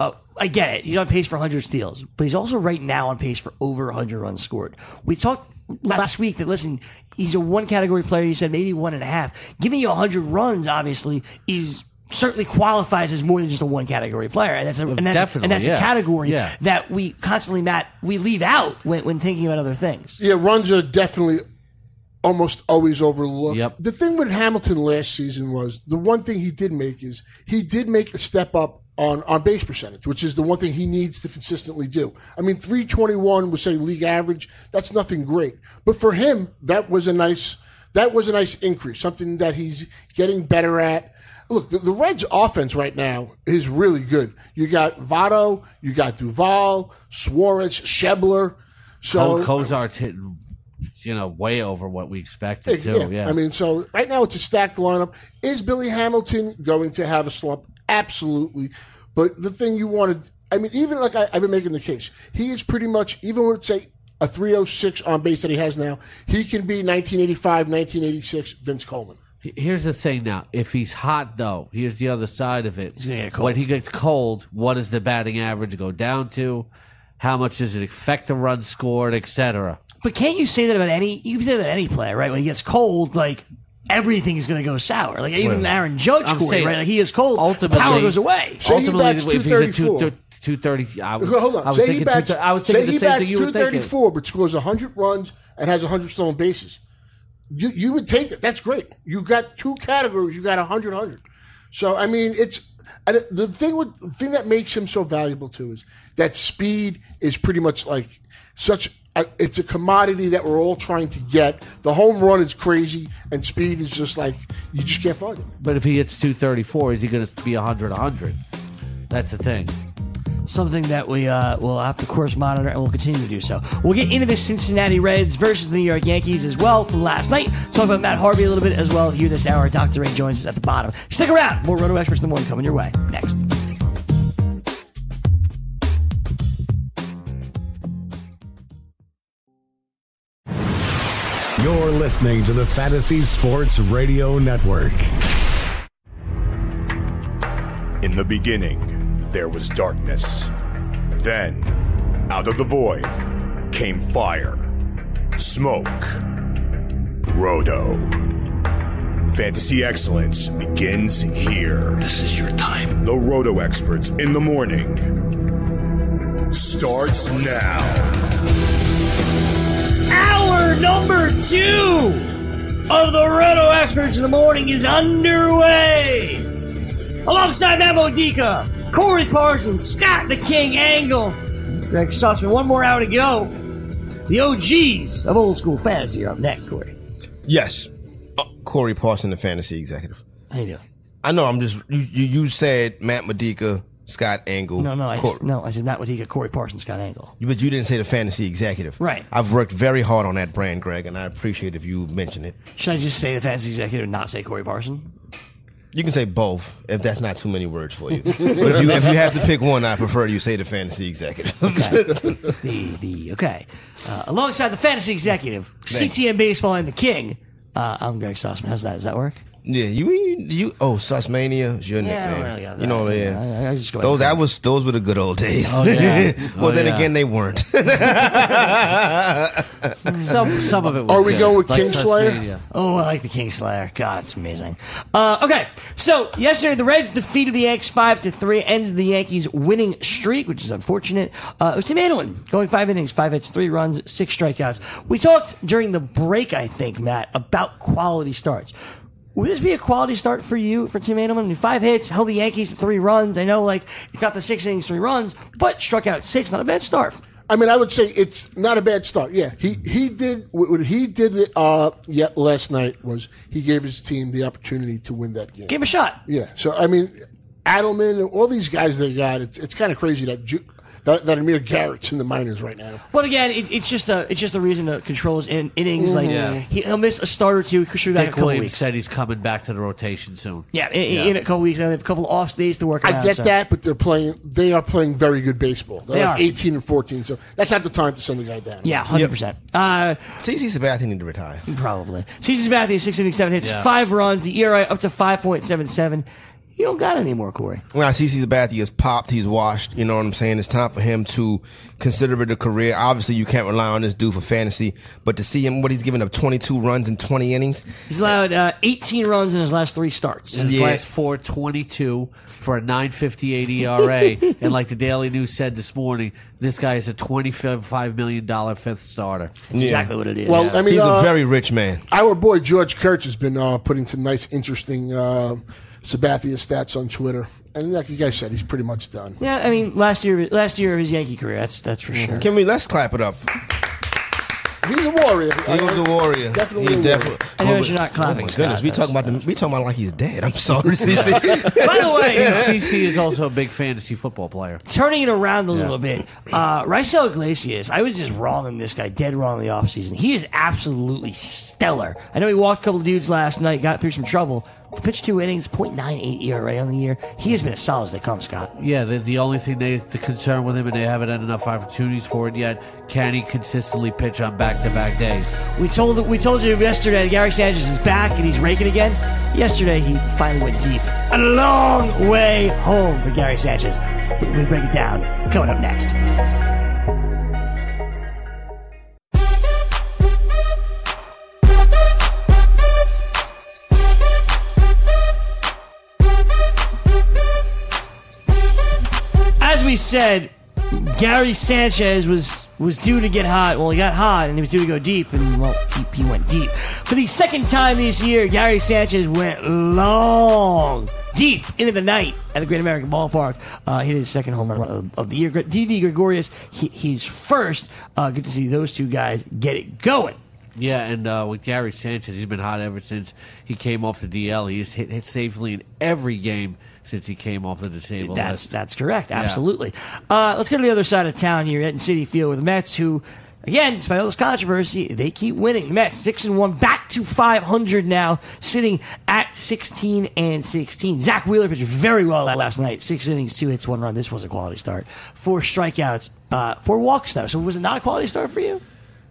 C: I get it, he's on pace for 100 steals, but he's also right now on pace for over 100 runs scored. We talked last week that, listen, he's a one-category player. You said maybe 1.5. Giving you 100 runs, obviously, certainly qualifies as more than just a one-category player. And that's a category that we constantly, we leave out when thinking about other things.
F: Yeah, runs are definitely almost always overlooked.
G: Yep.
F: The thing with Hamilton last season was, the one thing he did make is he did make a step up on base percentage, which is the one thing he needs to consistently do. I mean, 321 was, say, league average. That's nothing great. But for him, that was a nice increase, something that he's getting better at. Look, the Reds' offense right now is really good. You got Votto, you got Duvall, Suarez, Schebler. So
G: Cozart's hitting, way over what we expected too. Yeah.
F: I mean, so right now it's a stacked lineup. Is Billy Hamilton going to have a slump? Absolutely. But the thing you wanted, even like I've been making the case, he is pretty much, even with, say, a 306 on base that he has now, he can be 1985, 1986 Vince Coleman.
G: Here's the thing now. If he's hot, though, here's the other side of it.
C: He's gonna get cold.
G: When he gets cold, what does the batting average go down to? How much does it affect the runs scored, etc.?
C: But can't you say that about any player, right? When he gets cold, like, everything is going to go sour. Like, even Aaron Judge, Corey, right? Like, he is cold, ultimately, power goes away.
F: So he bats 234.
G: 230.
F: Hold on. Say he bats 234, but scores 100 runs and has 100 stolen bases. You would take that. That's great. You got 2 categories. You got 100. So the thing that makes him so valuable too is that speed is pretty much like it's a commodity that we're all trying to get. The home run is crazy, and speed is just like you just can't find it.
G: But if he hits 234, is he going to be 100? That's the thing.
C: Something that we will have to, of course, monitor, and we'll continue to do so. We'll get into the Cincinnati Reds versus the New York Yankees as well from last night. Talk about Matt Harvey a little bit as well here this hour. Dr. Ray joins us at the bottom. Stick around. More Roto Experts in the Morning coming your way next.
A: You're listening to the Fantasy Sports Radio Network.
B: In the beginning, there was darkness. Then, out of the void, came fire, smoke, Roto. Fantasy excellence begins here.
D: This is your time.
B: The Roto Experts in the Morning starts now.
D: Hour number 2 of the Roto Experts in the Morning is underway. Alongside Matt Modica, Corey Parsons, Scott the King Angle, Greg Sussman. One more hour to go. The OGs of old school fantasy are up next, Corey.
E: Yes. Corey Parsons, the fantasy executive.
C: How you doing?
E: I know, I'm just, you said Matt Modica, Scott Angle.
C: No, I said Matt Modica, Corey Parsons, Scott Angle.
E: But you didn't say the fantasy executive.
C: Right.
E: I've worked very hard on that brand, Greg, and I appreciate if you mention it.
C: Should I just say the fantasy executive and not say Corey Parsons?
E: You can say both, if that's not too many words for you. But if you have to pick one, I prefer you say the fantasy executive.
C: Okay. Alongside the fantasy executive, CTM Baseball and the King, I'm Greg Sussman. How's that? Does that work?
E: Yeah, you. Oh, Susmania is your nickname.
C: I don't really got that.
E: You know, yeah.
C: I just go
E: Those were the good old days.
G: Oh, yeah.
E: Well, then again, they weren't.
G: Some of it was
F: Are we
G: good,
F: going with
G: like
F: Kingslayer?
G: Susmania.
C: Oh, I like the Kingslayer. God, it's amazing. Okay, so yesterday the Reds defeated the Yanks 5-3, ends the Yankees' winning streak, which is unfortunate. It was Tim Adelman going 5 innings, 5 hits, 3 runs, 6 strikeouts. We talked during the break, I think, Matt, about quality starts. Would this be a quality start for you, for Tim Adelman? I mean, 5 hits, held the Yankees to 3 runs. I know, it's not the 6 innings, 3 runs, but struck out 6. Not a bad start.
F: I mean, I would say it's not a bad start. Yeah, he did what he did last night was he gave his team the opportunity to win that game.
C: Give him a shot.
F: Yeah, so I mean, Adelman, all these guys they got, it's kind of crazy that Amir Garrett's in the minors right now.
C: But again, it's just a reason to control his innings. He'll miss a start or two. He should be back in a couple
G: Williams
C: weeks.
G: said he's coming back to the rotation soon.
C: Yeah, in a couple weeks. And they have a couple of off days to work.
F: I get that, but they are playing very good baseball. They're like 18 and 14, so that's not the time to send the guy down.
C: Yeah, 100%.
E: CC Sabathia need to retire.
C: Probably. CC Sabathia, 6 innings, 7 hits, 5 runs. The ERA up to 5.77. You don't got any more, Corey.
E: Now, CC Sabathia is popped. He's washed. You know what I'm saying? It's time for him to consider it a career. Obviously, you can't rely on this dude for fantasy, but to see him, he's given up 22 runs in 20 innings.
C: He's allowed 18 runs in his last 3 starts.
G: In his last 4, 22 for a 9.58 ERA. And like the Daily News said this morning, this guy is a $25 million 5th starter.
C: That's exactly what it is.
F: Well, I mean,
E: he's a very rich man.
F: Our boy George Kurtz has been putting some nice, interesting Sabathia stats on Twitter, and like you guys said, he's pretty much done.
C: Yeah, I mean, last year of his Yankee career, that's for sure.
E: Let's clap it up.
F: He's a warrior.
E: He was a warrior.
F: Definitely.
C: I know you're not clapping.
E: Oh my goodness, we talking about like he's dead. I'm sorry, CC.
C: By the way,
G: CC is also a big fantasy football player.
C: Turning it around a little bit, Raisel Iglesias, I was just wrong on this guy, dead wrong in the offseason. He is absolutely stellar. I know he walked a couple of dudes last night, got through some trouble. Pitched 2 innings, .98 ERA on the year. He has been as solid as they come, Scott.
G: Yeah, the only thing the concern with him, and they haven't had enough opportunities for it yet, can he consistently pitch on back-to-back days?
C: We told you yesterday that Gary Sanchez is back and he's raking again. Yesterday, he finally went deep. A long way home for Gary Sanchez. We'll break it down. Coming up next. As we said, Gary Sanchez was due to get hot. Well, he got hot, and he was due to go deep, and, well, he went deep. For the second time this year, Gary Sanchez went long, deep into the night at the Great American Ballpark. Hit his second home run of the year. Didi Gregorius, he's first. Good to see those two guys get it going.
G: Yeah, and with Gary Sanchez, he's been hot ever since he came off the DL. He's hit safely in every game since he came off the disabled list.
C: That's correct. Absolutely. Yeah. Let's go to the other side of town here at Citi Field with the Mets, who, again, despite all this controversy, they keep winning. The Mets 6-1, back to 500 now, sitting at 16-16. Zach Wheeler pitched very well last night. 6 innings, 2 hits, 1 run. This was a quality start. 4 strikeouts, 4 walks though. So was it not a quality start for you?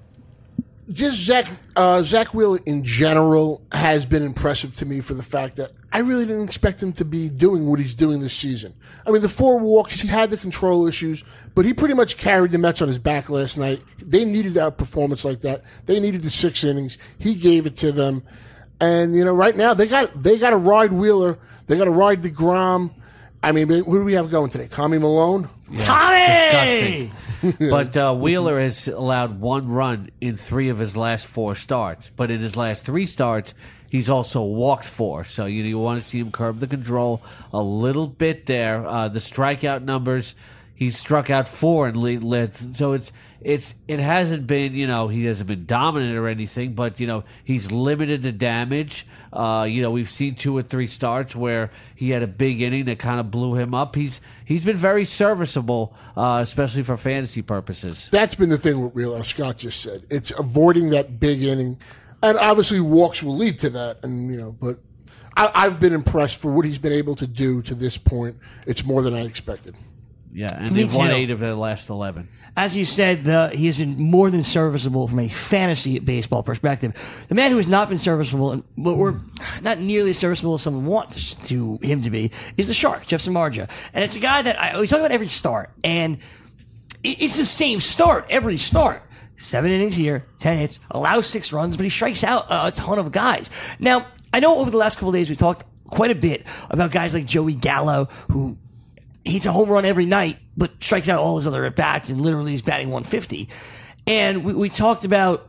F: Just Zach Wheeler in general has been impressive to me for the fact that I really didn't expect him to be doing what he's doing this season. I mean, the 4 walks, he had the control issues, but he pretty much carried the Mets on his back last night. They needed a performance like that. They needed the 6 innings. He gave it to them. And, right now they got to ride Wheeler. They got to ride DeGrom. I mean, who do we have going today? Tommy Malone?
C: Yeah, Tommy!
G: But Wheeler has allowed 1 run in 3 of his last 4 starts. But in his last 3 starts, he's also walked 4. So you want to see him curb the control a little bit there. The strikeout numbers, he's struck out 4 and led. So it hasn't been, he hasn't been dominant or anything, but, he's limited the damage. We've seen 2 or 3 starts where he had a big inning that kind of blew him up. He's been very serviceable, especially for fantasy purposes.
F: That's been the thing with Wheeler, Scott just said. It's avoiding that big inning. And obviously walks will lead to that. And, but I've been impressed for what he's been able to do to this point. It's more than I expected.
G: Yeah, and
C: Me
G: they've won
C: too.
G: 8 of their last 11.
C: As you said, he has been more than serviceable from a fantasy baseball perspective. The man who has not been serviceable, or not nearly as serviceable as someone wants him to be, is the Shark, Jeff Samardzija. And it's a guy that we talk about every start, and it's the same start every start. 7 innings here, 10 hits, allows 6 runs, but he strikes out a ton of guys. Now, I know over the last couple of days we've talked quite a bit about guys like Joey Gallo, who hits a home run every night, but strikes out all his other at-bats and literally is batting 150. And we talked about,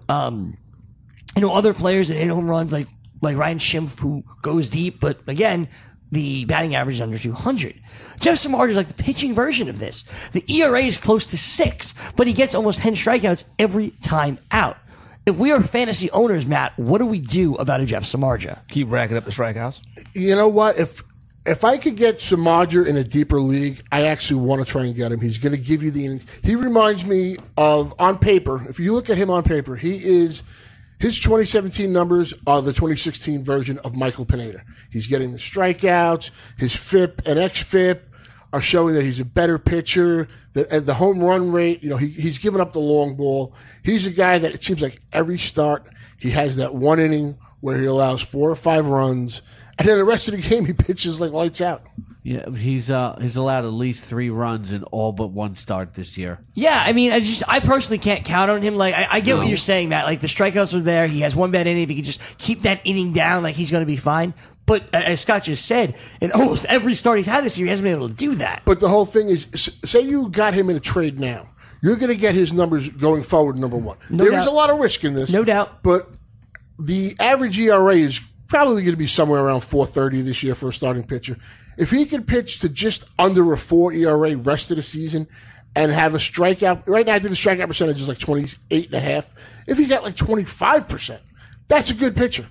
C: other players that hit home runs like Ryan Schimpf, who goes deep, but again, the batting average is under 200. Jeff Samardzija is like the pitching version of this. The ERA is close to 6, but he gets almost 10 strikeouts every time out. If we are fantasy owners, Matt, what do we do about a Jeff Samardzija?
E: Keep racking up the strikeouts.
F: You know what? If I could get Samardzija in a deeper league, I actually want to try and get him. He's going to give you the innings. He reminds me of, on paper, if you look at him on paper, his 2017 numbers are the 2016 version of Michael Pineda. He's getting the strikeouts. His FIP and XFIP are showing that he's a better pitcher. The home run rate, he's given up the long ball. He's a guy that it seems like every start he has that one inning where he allows 4 or 5 runs, and then the rest of the game he pitches like lights out.
G: Yeah, he's allowed at least 3 runs in all but one start this year.
C: Yeah, I mean, I personally can't count on him. Like, I get what you're saying, Matt. Like, the strikeouts are there. He has one bad inning. If he can just keep that inning down, like, he's going to be fine. But as Scott just said, in almost every start he's had this year, he hasn't been able to do that.
F: But the whole thing is, say you got him in a trade now. You're going to get his numbers going forward, number one. There is a lot of risk in this.
C: No doubt.
F: But the average ERA is probably going to be somewhere around 4.30 this year for a starting pitcher. If he can pitch to just under a 4 ERA rest of the season and have a strikeout, right now I think the strikeout percentage is like 28.5. If he got like 25%, that's a good pitcher.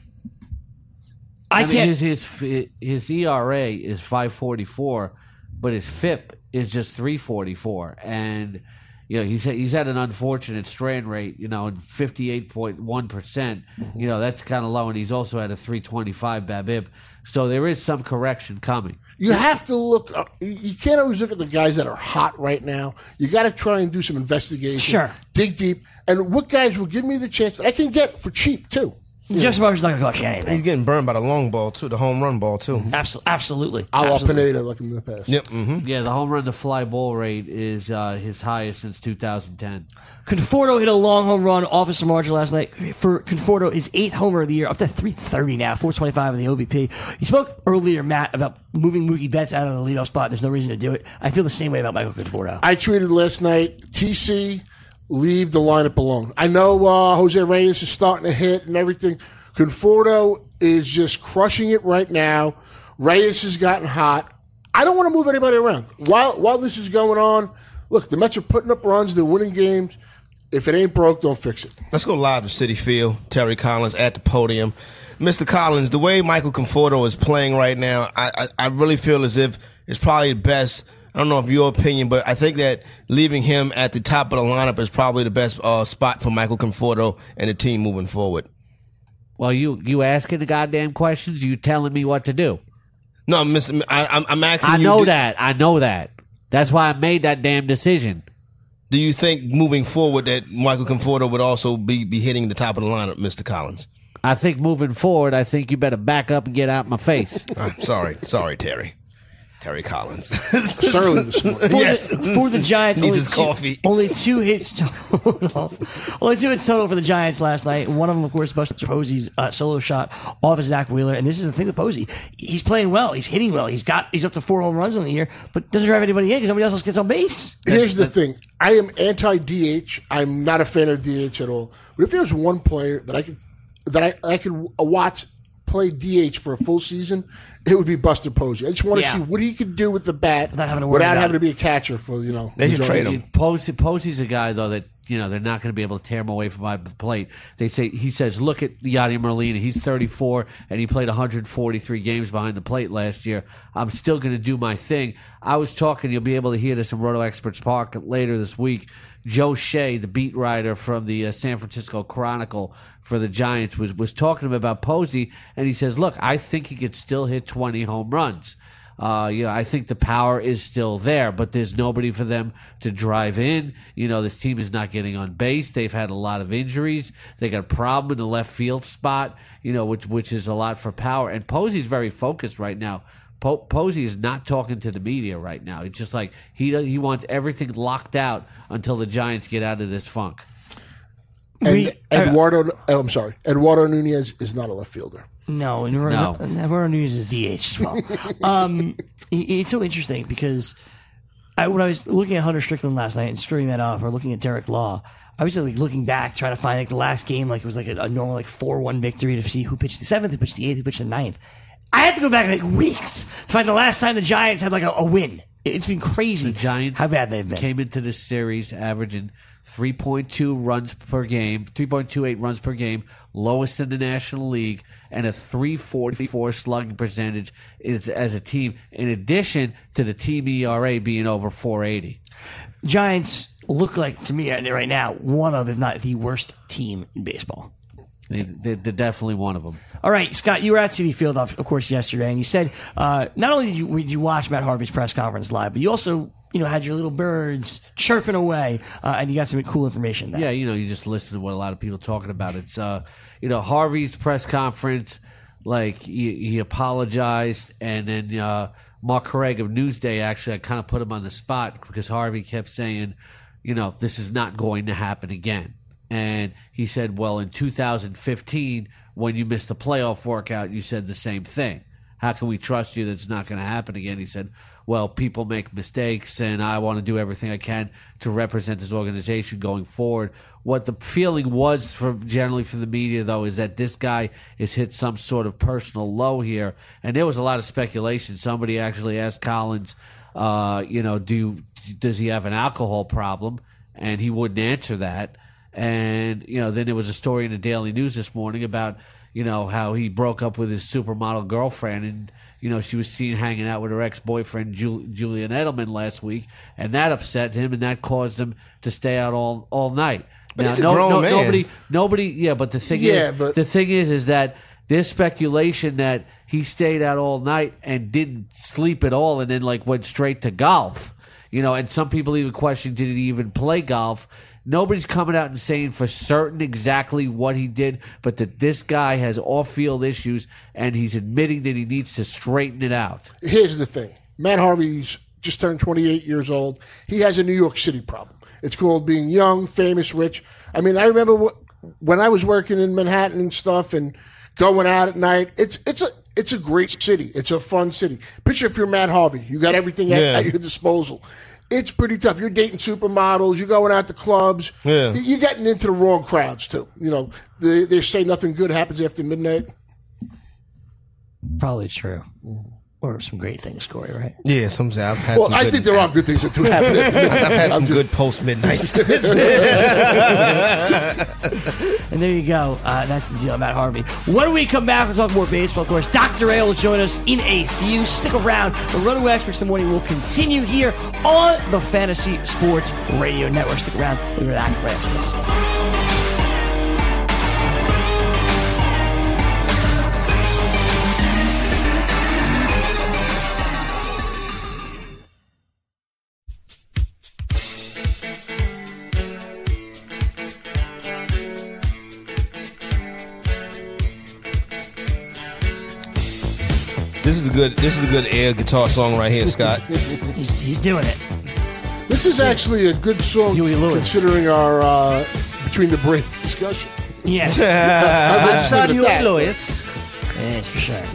G: His ERA is 5.44, but his FIP is just 3.44, and he's had an unfortunate strand rate, in 58.1%. That's kind of low, and he's also had a 3.25 BABIP. So there is some correction coming.
F: You have to look. You can't always look at the guys that are hot right now. You got to try and do some investigation.
C: Sure.
F: Dig deep, and what guys will give me the chance that I can get for cheap too.
C: Jeff Samardzija's not going to cost you anything.
E: He's getting burned by the long ball, too, the home run ball, too.
C: Absolutely.
F: A la Pineda, like in the past.
E: Yep. Mm-hmm.
G: Yeah, the home run to fly ball rate is his highest since 2010.
C: Conforto hit a long home run off of Samardzija last night. For Conforto, his 8th homer of the year, up to 330 now, 425 in the OBP. He spoke earlier, Matt, about moving Mookie Betts out of the leadoff spot. There's no reason to do it. I feel the same way about Michael Conforto.
F: I tweeted last night, TC, leave the lineup alone. I know Jose Reyes is starting to hit and everything. Conforto is just crushing it right now. Reyes has gotten hot. I don't want to move anybody around. While this is going on, look, the Mets are putting up runs. They're winning games. If it ain't broke, don't fix it.
E: Let's go live to Citi Field. Terry Collins at the podium. Mr. Collins, the way Michael Conforto is playing right now, I really feel as if it's probably best. I don't know if your opinion, but I think that leaving him at the top of the lineup is probably the best spot for Michael Conforto and the team moving forward.
G: Well, you asking the goddamn questions? You telling me what to do?
E: No, I'm asking
G: I
E: you.
G: I know that. That's why I made that damn decision.
E: Do you think moving forward that Michael Conforto would also be hitting the top of the lineup, Mr. Collins?
G: I think moving forward, I think you better back up and get out my face.
E: I'm sorry, Terry. Terry Collins.
F: Surly this morning.
C: For the Giants,
E: Needs his coffee.
C: Only 2 hits total. Only 2 hits total for the Giants last night. One of them, of course, Buster Posey's solo shot off of Zach Wheeler. And this is the thing with Posey. He's playing well. He's hitting well. He's up to 4 home runs on the year, but doesn't drive anybody in because nobody else gets on base.
F: Here's the thing. I am anti-DH. I'm not a fan of DH at all. But if there's one player that I could watch play DH for a full season, it would be Buster Posey. I just want to see what he could do with the bat without having to be a catcher for,
E: They should trade him.
G: Posey's a guy, though, that, they're not going to be able to tear him away from the plate. He says, look at Yadier Molina. He's 34, and he played 143 games behind the plate last year. I'm still going to do my thing. I was talking, you'll be able to hear this in Roto Experts Park later this week. Joe Shea, the beat writer from the San Francisco Chronicle for the Giants, was talking to him about Posey, and he says, look, I think he could still hit 20 home runs. I think the power is still there, but there's nobody for them to drive in. This team is not getting on base. They've had a lot of injuries. They got a problem in the left field spot, which is a lot for power. And Posey's very focused right now. Posey is not talking to the media right now. It's just like he wants everything locked out until the Giants get out of this funk.
F: And Eduardo Nunez is not a left fielder.
C: No, Eduardo Nunez is DH as well. It's so interesting because when I was looking at Hunter Strickland last night and screwing that up, or looking at Derek Law, I was looking back, trying to find the last game, it was a normal 4-1 victory to see who pitched the 7th, who pitched the 8th, who pitched the 9th. I had to go back weeks to find the last time the Giants had a win. It's been crazy.
G: The Giants
C: how bad they've been.
G: Came into this series averaging 3.2 runs per game, 3.28 runs per game, lowest in the National League, and a 3.44 slugging percentage as a team, in addition to the team ERA being over 4.80.
C: Giants look like, to me right now, one of, if not the worst team in baseball.
G: They're definitely one of them.
C: All right, Scott, you were at Citi Field, of course, yesterday, and you said not only did you watch Matt Harvey's press conference live, but you also had your little birds chirping away, and you got some cool information there.
G: Yeah, you just listen to what a lot of people are talking about. It's Harvey's press conference, he apologized, and then Mark Craig of Newsday actually I kind of put him on the spot because Harvey kept saying, this is not going to happen again. And he said, well, in 2015, when you missed a playoff workout, you said the same thing. How can we trust you that it's not going to happen again? He said, well, people make mistakes, and I want to do everything I can to represent this organization going forward. What the feeling was generally from the media, though, is that this guy has hit some sort of personal low here. And there was a lot of speculation. Somebody actually asked Collins, does he have an alcohol problem? And he wouldn't answer that. And, then there was a story in the Daily News this morning about, how he broke up with his supermodel girlfriend and, she was seen hanging out with her ex-boyfriend, Julian Edelman, last week. And that upset him and that caused him to stay out all night.
E: But he's a grown man.
G: Nobody, yeah, but the thing is that there's speculation that he stayed out all night and didn't sleep at all and then went straight to golf. And some people even question, did he even play golf? Nobody's coming out and saying for certain exactly what he did, but that this guy has off-field issues, and he's admitting that he needs to straighten it out.
F: Here's the thing. Matt Harvey's just turned 28 years old. He has a New York City problem. It's called being young, famous, rich. I mean, I remember when I was working in Manhattan and stuff and going out at night. It's a great city. It's a fun city. Picture if you're Matt Harvey. You got everything at your disposal. It's pretty tough. You're dating supermodels. You're going out to clubs.
E: Yeah.
F: You're getting into the wrong crowds, too. They say nothing good happens after midnight.
C: Probably true. Or some great things, Corey, right?
E: Yeah, I've had some
F: I think there are good things that do happen.
E: I've had some good post-midnights.
C: And there you go. That's the deal, Matt Harvey. When we come back, we'll talk more baseball. Of course, Dr. A will join us in a few. Stick around. The Roto Experts in the Morning will continue here on the Fantasy Sports Radio Network. Stick around. We'll be back right after this.
E: This is a good air guitar song right here, Scott.
C: He's doing it.
F: This is actually a good song considering our between the break discussion.
C: Yes.
G: Huey Lewis.
C: Yes, for sure.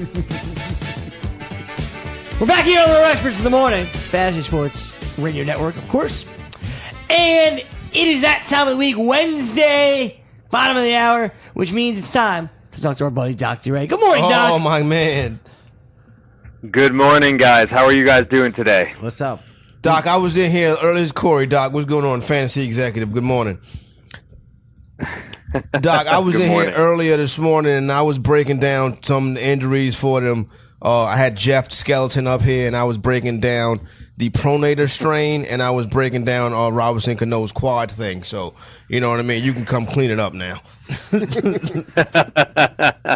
C: We're back here on the Experts in the Morning, Fantasy Sports Radio Network, of course. And it is that time of the week, Wednesday, bottom of the hour, which means it's time to talk to our buddy Dr. A. Good morning, Doc.
E: Oh, my man.
H: Good morning, guys. How are you guys doing today?
G: What's up?
E: Doc, I was in here earlier as Corey. Doc, what's going on? Fantasy Executive. Good morning. Doc, I was in here earlier this morning, and I was breaking down some injuries for them. I had Jeff Skeleton up here, and I was breaking down the pronator strain, and I was breaking down Robinson Cano's quad thing. So, you know what I mean? You can come clean it up now.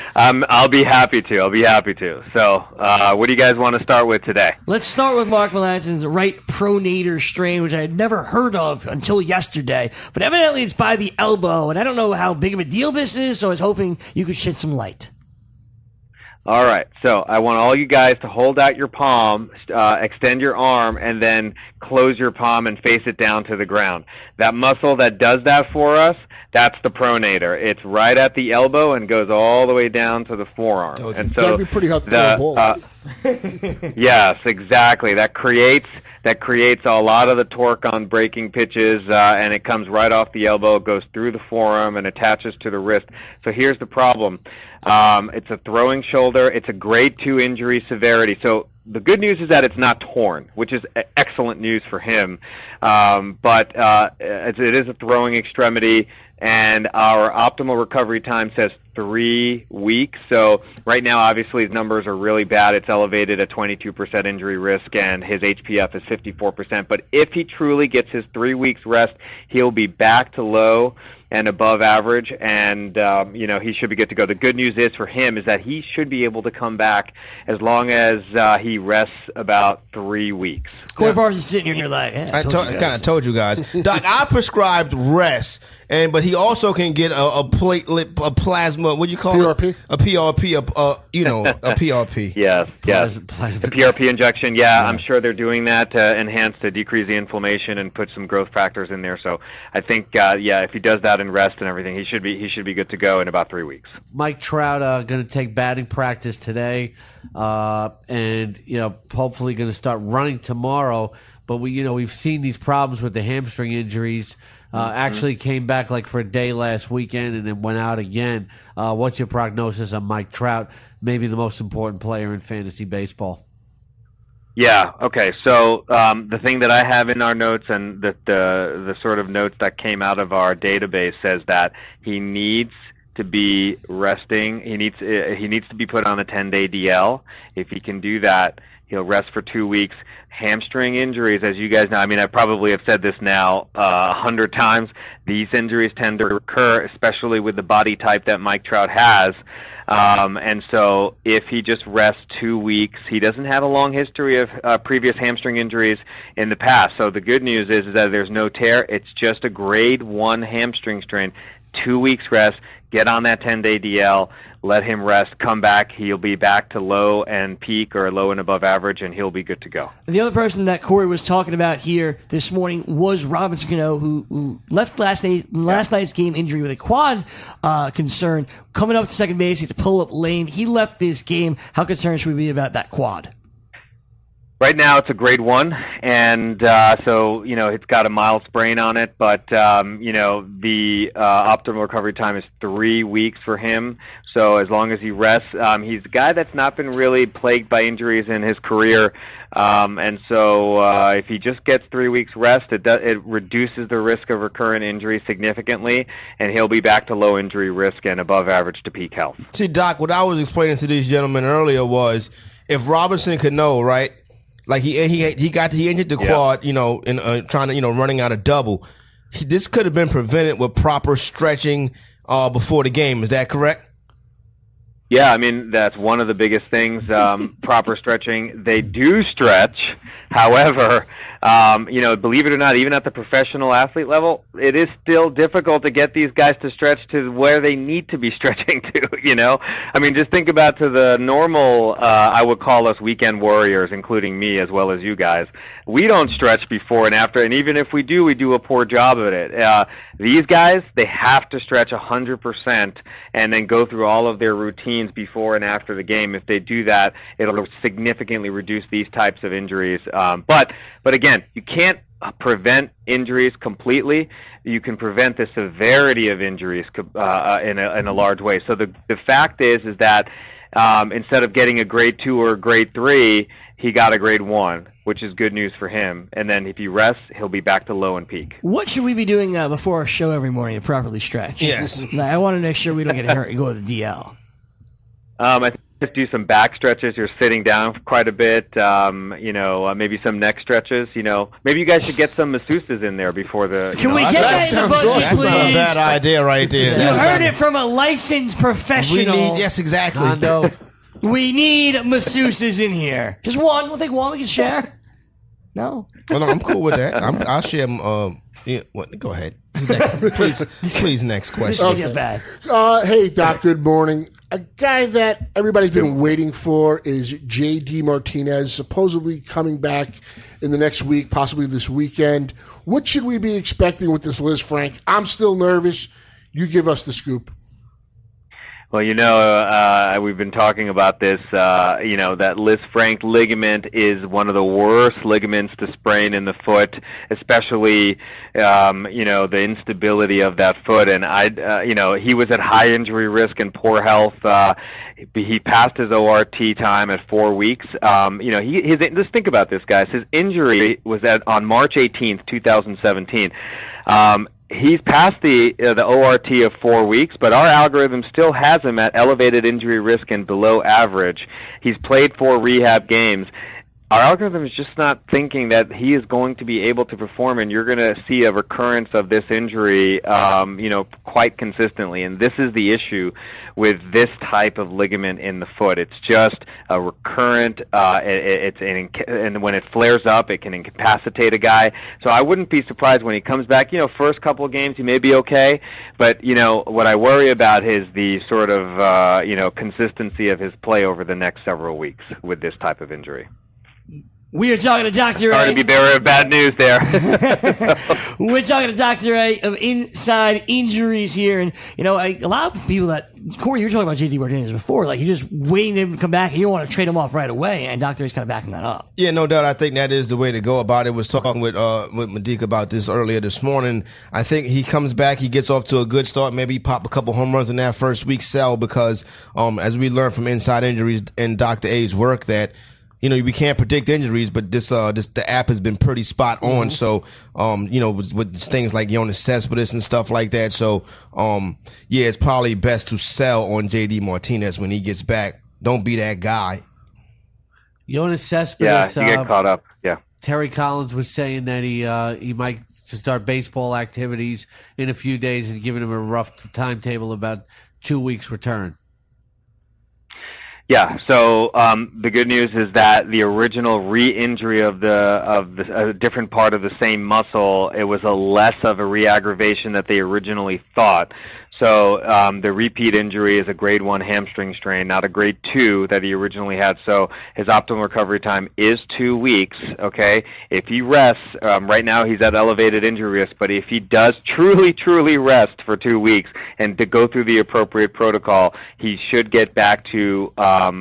H: I'll be happy to. So, what do you guys want to start with today?
C: Let's start with Mark Melanson's right pronator strain, which I had never heard of until yesterday. But evidently it's by the elbow, and I don't know how big of a deal this is, so I was hoping you could shed some light.
H: All right, so I want all you guys to hold out your palm, extend your arm, and then close your palm and face it down to the ground. That muscle that does that for us, that's the pronator. It's right at the elbow and goes all the way down to the forearm. And so
F: that'd be pretty hard to throw a ball.
H: Yes, exactly. That creates a lot of the torque on breaking pitches, and it comes right off the elbow, goes through the forearm, and attaches to the wrist. So here's the problem. It's a throwing shoulder. It's a grade 2 injury severity. So the good news is that it's not torn, which is excellent news for him. But it is a throwing extremity, and our optimal recovery time says 3 weeks. So right now, obviously, his numbers are really bad. It's elevated at 22% injury risk, and his HPF is 54%. But if he truly gets his 3 weeks rest, he'll be back to low and above average, and he should be good to go. The good news is for him is that he should be able to come back as long as he rests about 3 weeks.
C: Corey Barnes is sitting here like,
E: I kind of told you guys. Doc, I prescribed rest, but he also can get a platelet, a plasma, what do you call
F: PRP?
E: it? A PRP, a PRP.
H: Yes. The PRP injection, I'm sure they're doing that to decrease the inflammation and put some growth factors in there. So I think, if he does that and rest and everything, he should be good to go in about 3 weeks.
G: Mike Trout going to take batting practice today, and hopefully going to start running tomorrow. But we've seen these problems with the hamstring injuries. Actually came back like for a day last weekend and then went out again. What's your prognosis on Mike Trout, maybe the most important player in fantasy baseball?
H: Yeah. Okay. So the thing that I have in our notes and the sort of notes that came out of our database says that he needs to be resting. He needs to be put on a 10-day DL. If he can do that, he'll rest for 2 weeks. Hamstring injuries, as you guys know, I probably have said this now 100 times. These injuries tend to recur, especially with the body type that Mike Trout has. And so if he just rests 2 weeks, he doesn't have a long history of previous hamstring injuries in the past. So the good news is that there's no tear. It's just a grade 1 hamstring strain. 2 weeks rest, get on that 10-day DL, let him rest, come back. He'll be back to low and peak or low and above average, and he'll be good to go.
C: The other person that Corey was talking about here this morning was Robinson Cano, who left last night's game injury with a quad concern. Coming up to second base, he's a pull-up lane. He left this game. How concerned should we be about that quad?
H: Right now, it's a grade 1, and so it's got a mild sprain on it. But the optimal recovery time is 3 weeks for him. So as long as he rests, he's a guy that's not been really plagued by injuries in his career, and so if he just gets 3 weeks rest, it reduces the risk of recurrent injury significantly, and he'll be back to low injury risk and above average to peak health.
E: See, Doc, what I was explaining to these gentlemen earlier was if Robinson Cano, right? Like he injured the quad, in trying to running out a double. This could have been prevented with proper stretching before the game. Is that correct?
H: Yeah, that's one of the biggest things. Proper stretching. They do stretch, however. Believe it or not, even at the professional athlete level, it is still difficult to get these guys to stretch to where they need to be stretching to, just think about to the normal, I would call us weekend warriors, including me as well as you guys. We don't stretch before and after, and even if we do a poor job of it. These guys, they have to stretch 100% and then go through all of their routines before and after the game. If they do that, it'll significantly reduce these types of injuries. But again, you can't prevent injuries completely. You can prevent the severity of injuries in a large way. So the fact is that instead of getting a grade 2 or a grade 3, he got a grade 1, which is good news for him. And then if he rests, he'll be back to low and peak.
C: What should we be doing before our show every morning to properly stretch?
E: Yes.
C: I want to make sure we don't get hurt and go to the DL.
H: I think just do some back stretches. You're sitting down quite a bit. Maybe some neck stretches. Maybe you guys should get some masseuses in there before the.
C: Can we get that in the budget, please?
E: That's not a bad idea right there.
C: You heard it from a licensed professional.
E: Yes, exactly.
C: We need masseuses in here. Just one. We'll take one. We can share. No.
E: No, I'm cool with that. I'll share them. Go ahead. Please, next question.
C: Okay. Bad.
F: Hey, Doc, good morning. A guy that everybody's been waiting for is J.D. Martinez, supposedly coming back in the next week, possibly this weekend. What should we be expecting with this Liz Frank? I'm still nervous. You give us the scoop.
H: Well, we've been talking about this, that Liz Frank ligament is one of the worst ligaments to sprain in the foot, especially, the instability of that foot. And he was at high injury risk and poor health. He passed his ORT time at 4 weeks. Just think about this, guys. His injury was on March 18th, 2017. He's passed the ORT of 4 weeks, but our algorithm still has him at elevated injury risk and below average. He's played 4 rehab games. Our algorithm is just not thinking that he is going to be able to perform, and you're going to see a recurrence of this injury, quite consistently. And this is the issue with this type of ligament in the foot. It's just a recurrent, and when it flares up, it can incapacitate a guy. So I wouldn't be surprised when he comes back. First couple of games he may be okay, but what I worry about is the sort of consistency of his play over the next several weeks with this type of injury.
C: We are talking to Dr. A.
H: Sorry to be bearer of bad news there.
C: We're talking to Dr. A of Inside Injuries here. And, a lot of people Corey, you were talking about J.D. Martinez before. Like, you're just waiting him to come back and you don't want to trade him off right away. And Dr. A's kind of backing that up.
E: Yeah, no doubt. I think that is the way to go about it. Was talking with Madiq about this earlier this morning. I think he comes back, he gets off to a good start. Maybe he pop a couple home runs in that first week, sell, because as we learned from Inside Injuries and Dr. A's work that, we can't predict injuries, but the app has been pretty spot on. So, with things like Yoenis Cespedes and stuff like that. So, it's probably best to sell on J.D. Martinez when he gets back. Don't be that guy.
G: Yoenis Cespedes.
H: Yeah, you get caught up. Yeah.
G: Terry Collins was saying that he might start baseball activities in a few days and giving him a rough timetable about 2 weeks return.
H: Yeah. So the good news is that the original re-injury of a different part of the same muscle, it was a less of a re-aggravation that they originally thought. So the repeat injury is a grade 1 hamstring strain, not a grade 2 that he originally had. So his optimal recovery time is 2 weeks. Okay. If he rests, right now he's at elevated injury risk, but if he does truly rest for 2 weeks and to go through the appropriate protocol, he should get back to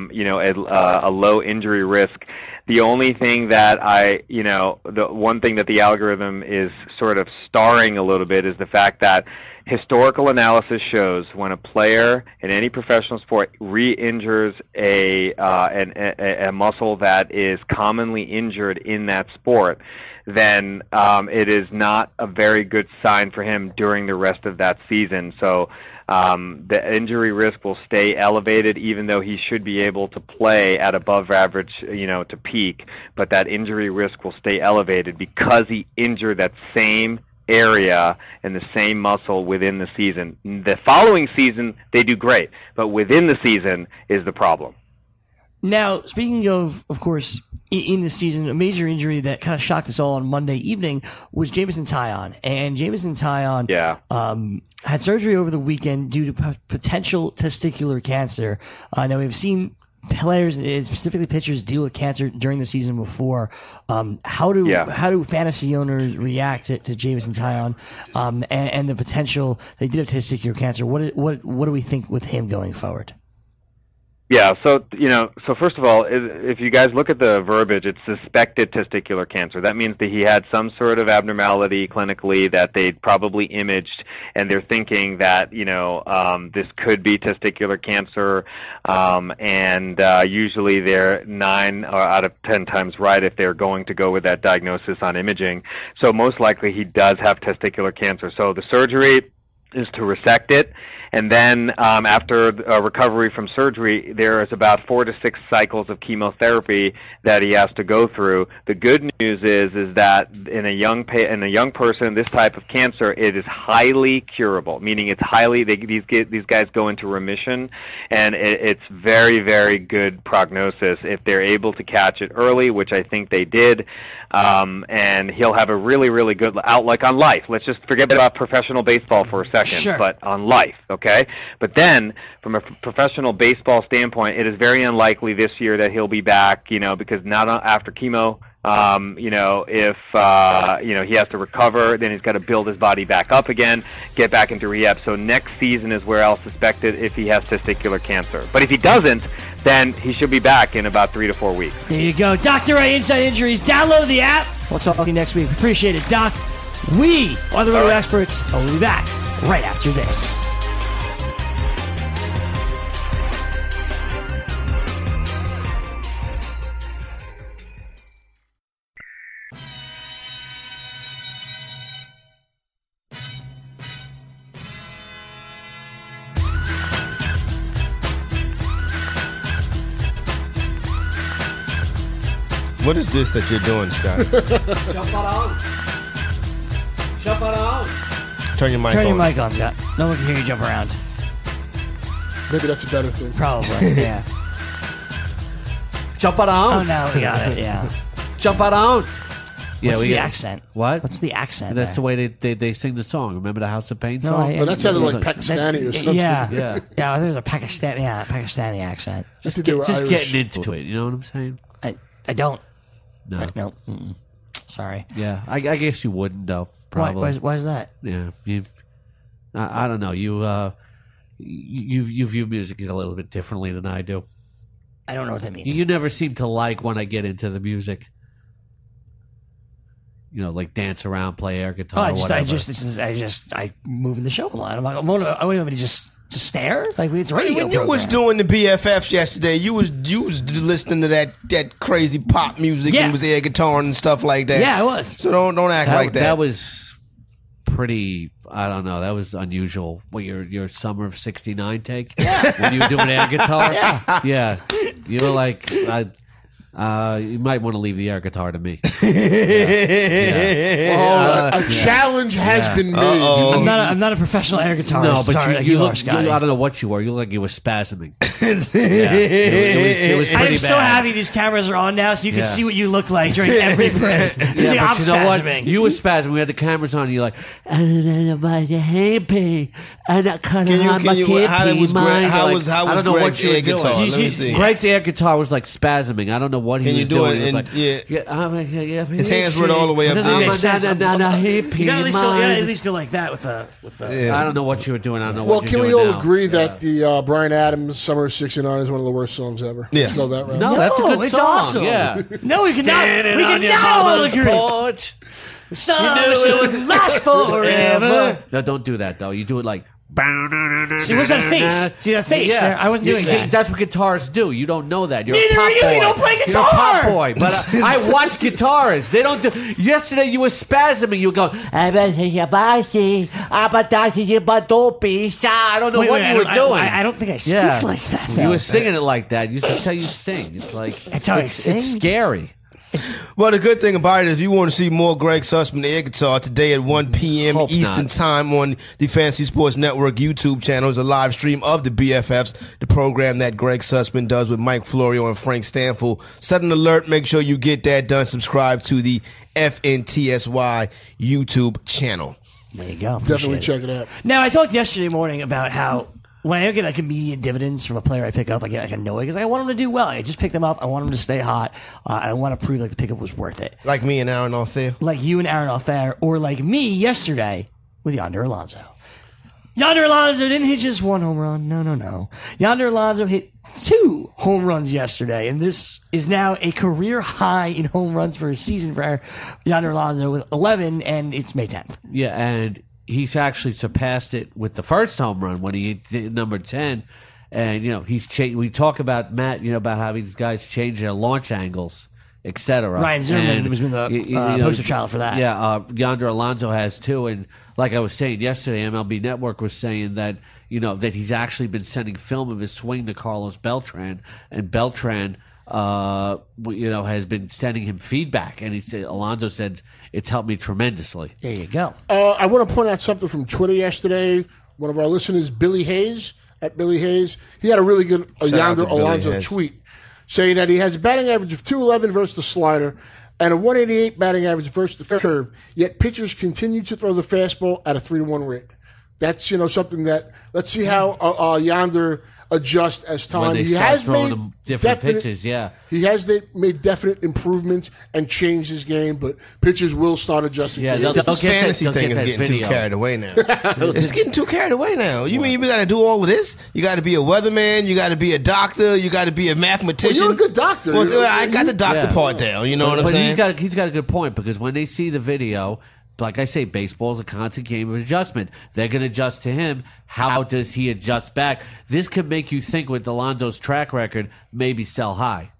H: a low injury risk. The only thing that the one thing that the algorithm is sort of starring a little bit is the fact that historical analysis shows when a player in any professional sport re-injures a muscle that is commonly injured in that sport, then it is not a very good sign for him during the rest of that season. So the injury risk will stay elevated, even though he should be able to play at above average, to peak. But that injury risk will stay elevated because he injured that same area and the same muscle within the season. The following season, they do great, but within the season is the problem.
C: Now, speaking of course, in the season, a major injury that kind of shocked us all on Monday evening was Jameson Taillon. And Jameson Taillon had surgery over the weekend due to potential testicular cancer. Now, we've seen players, specifically pitchers, deal with cancer during the season before. How do fantasy owners react to Jameson Taillon and the potential that he did have testicular cancer? What do we think with him going forward?
H: Yeah, so first of all, if you guys look at the verbiage, it's suspected testicular cancer. That means that he had some sort of abnormality clinically that they'd probably imaged, and they're thinking that this could be testicular cancer, and usually they're 9 out of 10 times right if they're going to go with that diagnosis on imaging. So most likely he does have testicular cancer. So the surgery is to resect it, And then after recovery from surgery, there is about 4 to 6 cycles of chemotherapy that he has to go through. The good news is that in a young person, this type of cancer, it is highly curable, meaning it's highly, these guys go into remission, and it's very, very good prognosis if they're able to catch it early, which I think they did. And he'll have a really, really good outlook on life. Let's just forget about professional baseball for a second,
C: Sure.
H: but on life, okay? But then, from a professional baseball standpoint, it is very unlikely this year that he'll be back, because not after chemo. If he has to recover, then he's got to build his body back up again, get back into rehab. So next season is where I'll suspect it if he has testicular cancer. But if he doesn't, then he should be back in about 3 to 4 weeks.
C: There you go. Dr. Ray, Inside Injuries. Download the app. We'll talk to you next week. Appreciate it, Doc. We are the Roto Experts, and we'll be back right after this.
E: What is this that you're doing, Scott?
G: Jump around.
E: Turn your mic on.
C: Turn your mic on, Scott. No one can hear you jump around.
F: Maybe that's a better thing.
C: Probably, yeah.
G: Jump around.
C: Oh, no, we got it, yeah.
G: Jump around. Yeah,
C: What's
G: we
C: the
G: got-
C: accent?
G: What?
C: What's the accent?
G: That's
C: there?
G: the way they sing the song. Remember the House of Pain
C: No,
G: song?
F: But that sounded like
G: That-
F: Pakistani or something.
C: Yeah.
G: Yeah.
C: Yeah, there's a Pakistani accent.
F: I think they were
G: Just
F: Irish.
G: getting into it. You know what I'm saying?
C: I don't.
G: No.
C: No. Mm-mm. Sorry.
G: Yeah, I guess you wouldn't though. Probably.
C: Why is that?
G: Yeah, I don't know. You view music a little bit differently than I do.
C: I don't know what that means.
G: You never seem to like when I get into the music. Like dance around, play air guitar.
C: I
G: whatever.
C: I move in the show a lot. I'm like, I want to just stare. Like it's a radio.
E: When you was doing the BFFs yesterday, you was listening to that crazy pop music
C: Yeah.
E: and was air guitar and stuff like that.
C: Yeah, I was.
E: So don't act like that.
G: That was pretty. I don't know. That was unusual. What your summer of '69 take? Yeah. When you were doing air guitar. Yeah. You were like, you might want to leave the air guitar to me.
F: A challenge has been made.
C: I'm not a professional air guitarist.
G: No, but
C: Sorry,
G: you
C: are,
G: look.
C: Scotty.
G: I don't know what you were. You look like you were spasming. It was
C: I
G: pretty
C: am so
G: bad.
C: happy these cameras are on now, so you can
G: Yeah.
C: see what you look like during every break. You think
G: Yeah,
C: I'm
G: but you know what?
C: spasming.
G: You were spasming. We had the cameras on. And you're like,
E: how was Greg's air guitar? Let me see.
G: Greg's air guitar was like spasming. I don't know what he
E: Can you
G: was
E: do
G: doing.
E: it
G: He was
E: in-
G: like,
E: yeah. His hands were all the way up
C: It doesn't
E: there.
C: make sense. You gotta at
G: I
C: least go like that with the.
G: don't know what you were doing. I don't know
F: Well,
G: what
F: can
G: you're
F: we
G: doing
F: all
G: now.
F: agree that the Bryan Adams Summer of '69 is one of the worst songs ever?
E: Yes.
F: Let's go that route.
G: No, that's a good
C: it's
G: song.
C: awesome.
G: Yeah.
C: No, we cannot.
G: Standing
C: We
G: on your
C: cannot all
G: mama's
C: agree.
G: porch.
C: Summer should last forever.
G: No, don't do that though. You do it like.
C: See, what's that face? See that face?
G: Yeah.
C: I wasn't doing that.
G: That's what guitarists do. You don't know that. You're
C: Neither
G: a pop
C: are you.
G: boy.
C: You don't play
G: You're a
C: guitar.
G: pop boy. But I watch guitarists. They don't do. Yesterday you were spasming. You were going. I don't know what you were doing.
C: I don't think I speak like that.
G: You
C: though.
G: were singing it like that. That's how you sing. It's like
C: That's how I sing?
G: It's scary.
E: Well, the good thing about it is if you want to see more Greg Sussman air guitar today at 1 p.m.
G: Hope
E: Eastern
G: not.
E: Time on the Fantasy Sports Network YouTube channel is a live stream of the BFFs, the program that Greg Sussman does with Mike Florio and Frank Stanfield. Set an alert. Make sure you get that done. Subscribe to the FNTSY YouTube channel.
C: There you go.
F: Definitely
C: Appreciate
F: check it out.
C: Now, I talked yesterday morning about how when I don't get like immediate dividends from a player I pick up, I get like annoyed because I want him to do well. I just picked him up. I want him to stay hot. I want to prove like the pickup was worth it.
E: Like me and Aaron Althair.
C: Like you and Aaron Althair, or like me yesterday with Yonder Alonso. Yonder Alonso didn't hit just one home run. No. Yonder Alonso hit 2 home runs yesterday, and this is now a career high in home runs for a season for Yonder Alonso with 11, and it's May 10th.
G: Yeah, and he's actually surpassed it with the first home run when he hit number 10. And, he's we talk about, Matt, about how these guys change their launch angles, etc.
C: Ryan Zimmerman was the poster child for that.
G: Yeah, Yonder Alonso has too. And like I was saying yesterday, MLB Network was saying that, that he's actually been sending film of his swing to Carlos Beltran, and Beltran, has been sending him feedback. And Alonso said it's helped me tremendously.
C: There you go.
F: I want to point out something from Twitter yesterday. One of our listeners, Billy Hayes, at Billy Hayes, he had a really good Yonder Alonso tweet saying that he has a batting average of 211 versus the slider and a 188 batting average versus the curve, yet pitchers continue to throw the fastball at a 3-1 rate. That's, something that, let's see how Yonder adjust as time.
G: He has made different pitches,
F: He has made definite improvements and changed his game, but pitchers will start adjusting.
E: Yeah, this fantasy thing is getting too carried away now. It's getting too carried away now. You mean you got to do all of this? You got to be a weatherman. You got to be a doctor. You got to be a mathematician.
F: Well, you're a good doctor.
E: Well, I got the doctor part down. You know what I'm saying?
G: He's got a good point, because when they see the video, like I say, baseball is a constant game of adjustment. They're going to adjust to him. How does he adjust back? This could make you think, with Alonso's track record, maybe sell high.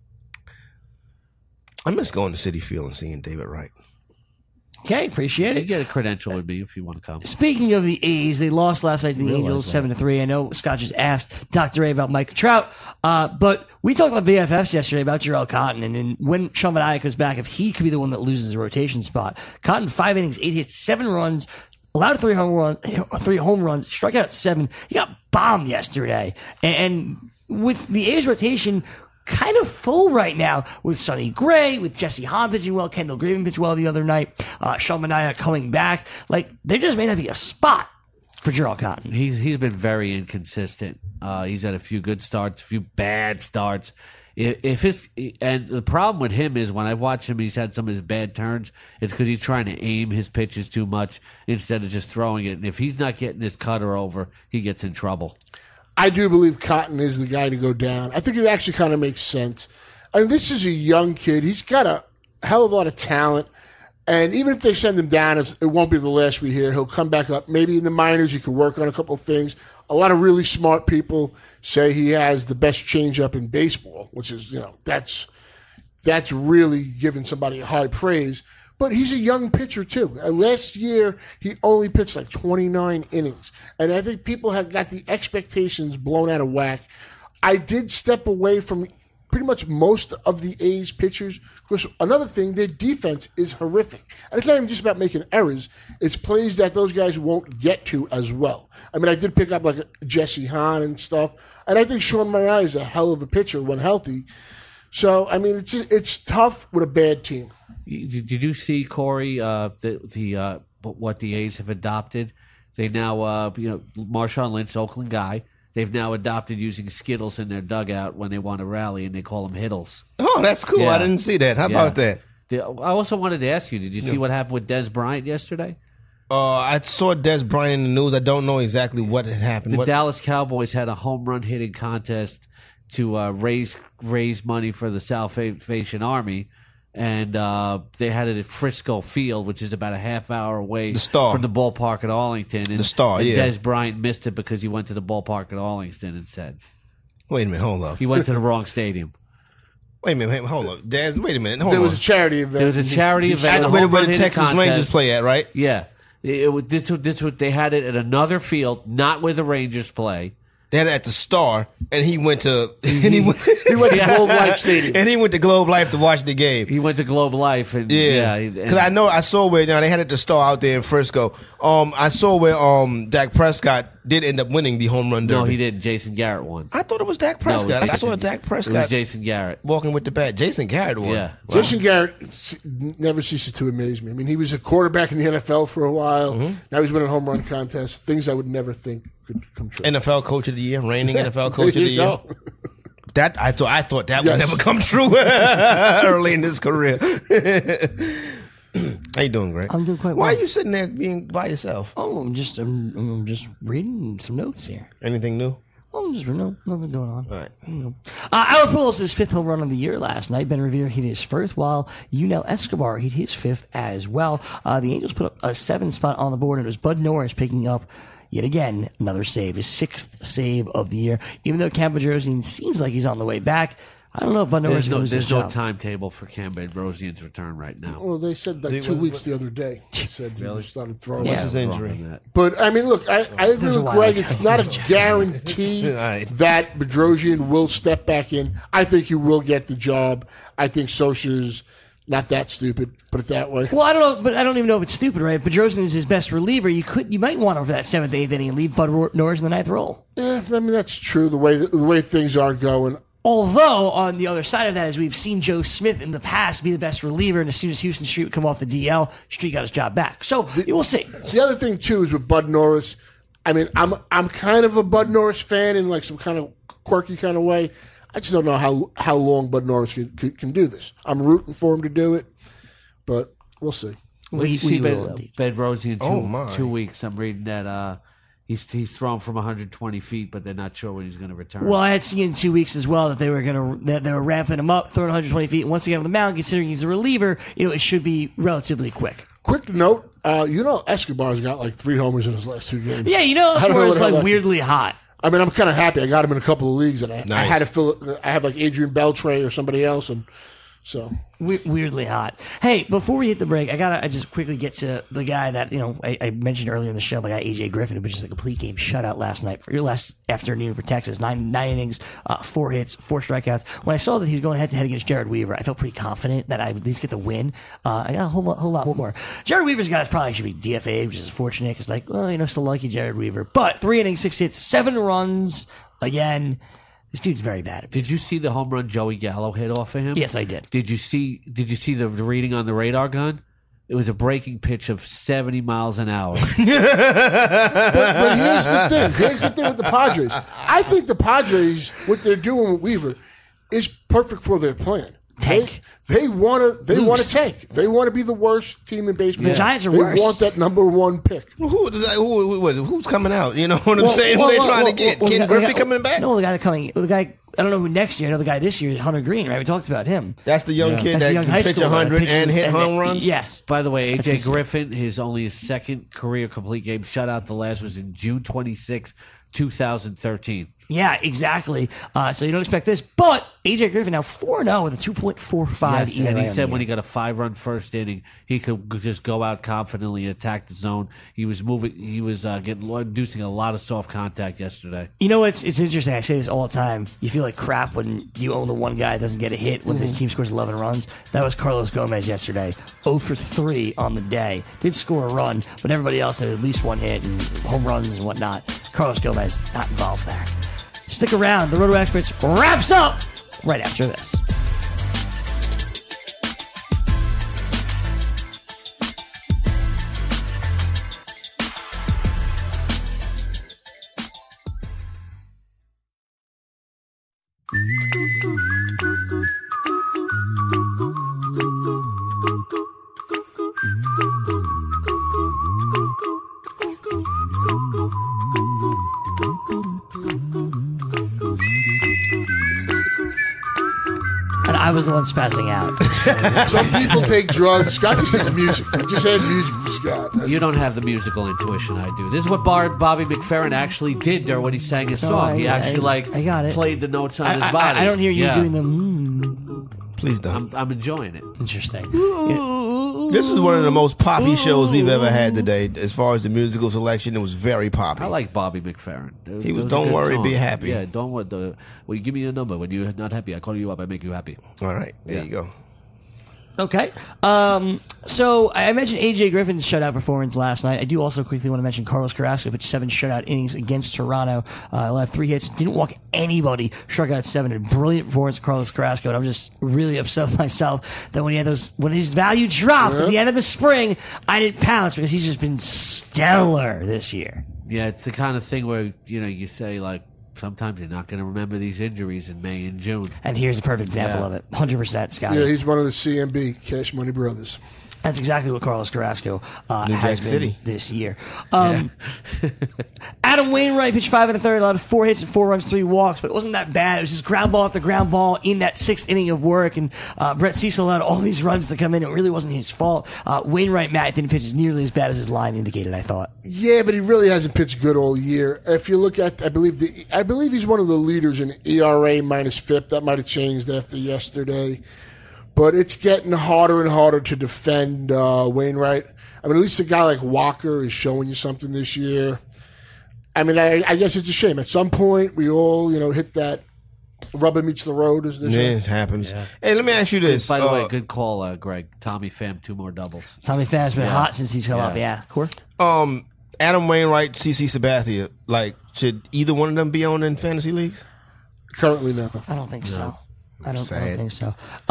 E: I miss going to Citi Field and seeing David Wright.
C: Okay, appreciate it.
G: You get a credential with me if you want to come.
C: Speaking of the A's, they lost last night to the Angels 7-3. I know Scott just asked Dr. A about Mike Trout, but we talked about BFFs yesterday about Jarrell Cotton, and when Sean Manaea comes back, if he could be the one that loses the rotation spot. Cotton, 5 innings, 8 hits, 7 runs, allowed 3 home runs, struck out 7. He got bombed yesterday, and with the A's rotation kind of full right now with Sonny Gray, with Jesse Hahn pitching well, Kendall Graven pitched well the other night, Sean Manaea coming back. Like, there just may not be a spot for Jarrell Cotton.
G: He's been very inconsistent. He's had a few good starts, a few bad starts. And the problem with him is, when I watch him, he's had some of his bad turns. It's because he's trying to aim his pitches too much instead of just throwing it. And if he's not getting his cutter over, he gets in trouble.
F: I do believe Cotton is the guy to go down. I think it actually kind of makes sense. I mean, this is a young kid. He's got a hell of a lot of talent. And even if they send him down, it won't be the last we hear. He'll come back up. Maybe in the minors he can work on a couple of things. A lot of really smart people say he has the best changeup in baseball, which is, that's really giving somebody high praise. But he's a young pitcher, too. Last year, he only pitched like 29 innings. And I think people have got the expectations blown out of whack. I did step away from pretty much most of the A's pitchers, because another thing, their defense is horrific. And it's not even just about making errors. It's plays that those guys won't get to as well. I mean, I did pick up like Jesse Hahn and stuff. And I think Sean Manaea is a hell of a pitcher when healthy. So, I mean, it's tough with a bad team.
G: Did you see, Corey, what the A's have adopted? They now, Marshawn Lynch, Oakland guy, they've now adopted using Skittles in their dugout when they want to rally, and they call them Hiddles.
E: Oh, that's cool. Yeah. I didn't see that. How about that?
G: I also wanted to ask you, did you see what happened with Des Bryant yesterday?
E: I saw Des Bryant in the news. I don't know exactly what had happened.
G: The Dallas Cowboys had a home run hitting contest to raise money for the Salvation Army. And they had it at Frisco Field, which is about a half hour away from the ballpark at Arlington. And Des Bryant missed it because he went to the ballpark at Arlington instead.
E: Wait a minute, hold up.
G: He went to the wrong stadium.
E: Wait a minute, hold up. Des, wait a minute,
F: There was a charity event.
G: There was a charity event.
E: Where the Texas Rangers play at, right?
G: Yeah. They had it at another field, not where the Rangers play.
E: They had it at the Star, and he went to
F: he went to Globe Life Stadium,
E: and he went to Globe Life to watch the game.
G: He went to Globe Life, and
E: because I saw where they had it at the Star out there in Frisco. I saw where Dak Prescott did end up winning the home run derby.
G: No, he didn't. Jason Garrett won.
E: I thought it was Dak Prescott. I saw Dak Prescott.
G: It was Jason Garrett
E: walking with the bat. Jason Garrett won.
G: Yeah,
F: wow. Jason Garrett never ceases to amaze me. I mean, he was a quarterback in the NFL for a while. Mm-hmm. Now he's winning home run contests. Things I would never think could come true.
E: NFL Coach of the Year, reigning NFL Coach of the Year. That I thought that would never come true early in his career. How you doing, Greg?
C: I'm doing quite well.
E: Why are you sitting there being by yourself?
C: Oh, I'm just reading some notes here.
E: Anything new?
C: Oh, nothing going on.
E: All right.
C: Albert Pujols his 5th home run of the year last night. Ben Revere hit his 1st, while Yunel Escobar hit his 5th as well. The Angels put up a 7 spot on the board, and it was Bud Norris picking up yet again another save, his 6th save of the year. Even though Campbell Josine seems like he's on the way back, I don't know if Bud Norris knows his
G: There's no
C: job.
G: timetable for Cam Bedrosian's return right now.
F: Well, they said like 2 weeks the other day. They said he started throwing.
E: What's his injury?
F: But, I mean, look, I agree with Greg. It's not a guarantee that Bedrosian will step back in. I think he will get the job. I think Scioscia's not that stupid, put it that way.
C: Well, I don't know, but I don't even know if it's stupid, right? Bedrosian is his best reliever. You might want him for that 7th, 8th inning and leave Bud Norris in the 9th role.
F: Yeah, I mean, that's true, the way things are going.
C: Although, on the other side of that, is we've seen Joe Smith in the past be the best reliever, and as soon as Houston Street would come off the DL, Street got his job back. So, we'll see.
F: The other thing, too, is with Bud Norris, I mean, I'm kind of a Bud Norris fan in like some kind of quirky kind of way. I just don't know how long Bud Norris can do this. I'm rooting for him to do it, but we'll see.
G: We see Bedrosian in 2 weeks. I'm reading that he's thrown from 120 feet, but they're not sure when he's going to return.
C: Well, I had seen in 2 weeks as well that they were ramping him up, throwing 120 feet. And once he got on the mound, considering he's a reliever, it should be relatively quick.
F: Quick note, Escobar's got like 3 homers in his last 2 games.
C: Yeah, Escobar's like weirdly hot.
F: I mean, I'm kind of happy. I got him in a couple of leagues, and I had to fill. I have like Adrian Beltre or somebody else, and so
C: weirdly hot. Hey, before we hit the break, I just quickly get to the guy that I mentioned earlier in the show. My guy AJ Griffin, which is a complete game shutout last night for your last afternoon for Texas. 9 innings, 4 hits, 4 strikeouts. When I saw that he was going head to head against Jared Weaver, I felt pretty confident that I would at least get the win. I got a whole lot more. Jared Weaver's a guy that probably should be DFA'd, which is unfortunate because still like you, Jared Weaver. But 3 innings, 6 hits, 7 runs again. This dude's very bad.
G: Did you see the home run Joey Gallo hit off of him?
C: Yes, I did.
G: Did you see the reading on the radar gun? It was a breaking pitch of 70 miles an hour.
F: But here's the thing. Here's the thing with the Padres. I think the Padres, what they're doing with Weaver, is perfect for their plan.
C: Tank.
F: They want to tank. They want to be the worst team in baseball.
C: The Giants are
F: worse. They want that number 1 pick.
E: Who's coming out? You know what I'm saying? Who they trying to get? Ken Griffey coming back?
C: No, the guy coming. The guy. I don't know who next year. I know the guy this year is Hunter Green, right? We talked about him.
E: That's the young kid that can pitch 100 and hit home runs?
C: Yes.
G: By the way, AJ Griffin, his 2nd career complete game shutout. The last was in June 26, 2013.
C: Yeah, exactly. So you don't expect this. But AJ Griffin now 4-0 with a 2.45 ERA.
G: And he said when he got a 5-run first inning, he could just go out confidently and attack the zone. He was moving. He was inducing a lot of soft contact yesterday.
C: You know, it's interesting. I say this all the time. You feel like crap when you own the one guy that doesn't get a hit when his team scores 11 runs. That was Carlos Gomez yesterday. 0 for 3 on the day. Did score a run, but everybody else had at least 1 hit and home runs and whatnot. Carlos Gomez not involved there. Stick around. The Roto Experts wraps up right after this. I was the one spazzing out.
F: Some people take drugs. Scott just says music. I just add music to Scott.
G: You don't have the musical intuition I do. This is what Bobby McFerrin actually did there when he sang his song. He actually
C: I got it.
G: played the notes on his body.
C: I don't hear you doing the
E: Please don't.
G: I'm enjoying it.
C: Interesting.
E: This is one of the most poppy shows we've ever had today. As far as the musical selection, it was very poppy.
G: I like Bobby McFerrin.
E: He was Don't Worry,
G: songs.
E: Be Happy.
G: Yeah, don't worry. Well, you give me your number. When you're not happy, I call you up. I make you happy.
E: All right, there you go.
C: Okay. So I mentioned AJ Griffin's shutout performance last night. I do also quickly want to mention Carlos Carrasco pitched 7 shutout innings against Toronto. Left 3 hits, didn't walk anybody, struck out 7. A brilliant performance of Carlos Carrasco, and I'm just really upset with myself that when his value dropped at the end of the spring, I didn't pounce because he's just been stellar this year.
G: Yeah, it's the kind of thing where you say like, sometimes you're not going to remember these injuries in May and June.
C: And here's a perfect example of it. 100%, Scott.
F: Yeah, he's one of the CMB, Cash Money Brothers.
C: That's exactly what Carlos Carrasco has been
E: City
C: this year. Adam Wainwright pitched 5 1/3, allowed 4 hits and 4 runs, 3 walks, but it wasn't that bad. It was just ground ball after ground ball in that 6th inning of work, and Brett Cecil allowed all these runs to come in. It really wasn't his fault. Wainwright, Matt, didn't pitch as nearly as bad as his line indicated, I thought.
F: Yeah, but he really hasn't pitched good all year. If you look at, I believe he's one of the leaders in ERA minus FIP. That might have changed after yesterday. But it's getting harder and harder to defend Wainwright. I mean, at least a guy like Walker is showing you something this year. I mean, I guess it's a shame. At some point, we all, hit that rubber meets the road, as they say.
E: Yeah, it happens. Yeah. Hey, let me ask you this.
G: By the way, good call, Greg. Tommy Pham, 2 more doubles.
C: Tommy Pham's been hot since he's come up. Yeah, Core?
E: Adam Wainwright, CC Sabathia, should either one of them be on in fantasy leagues?
F: Currently, no.
C: I don't think so. I don't think so.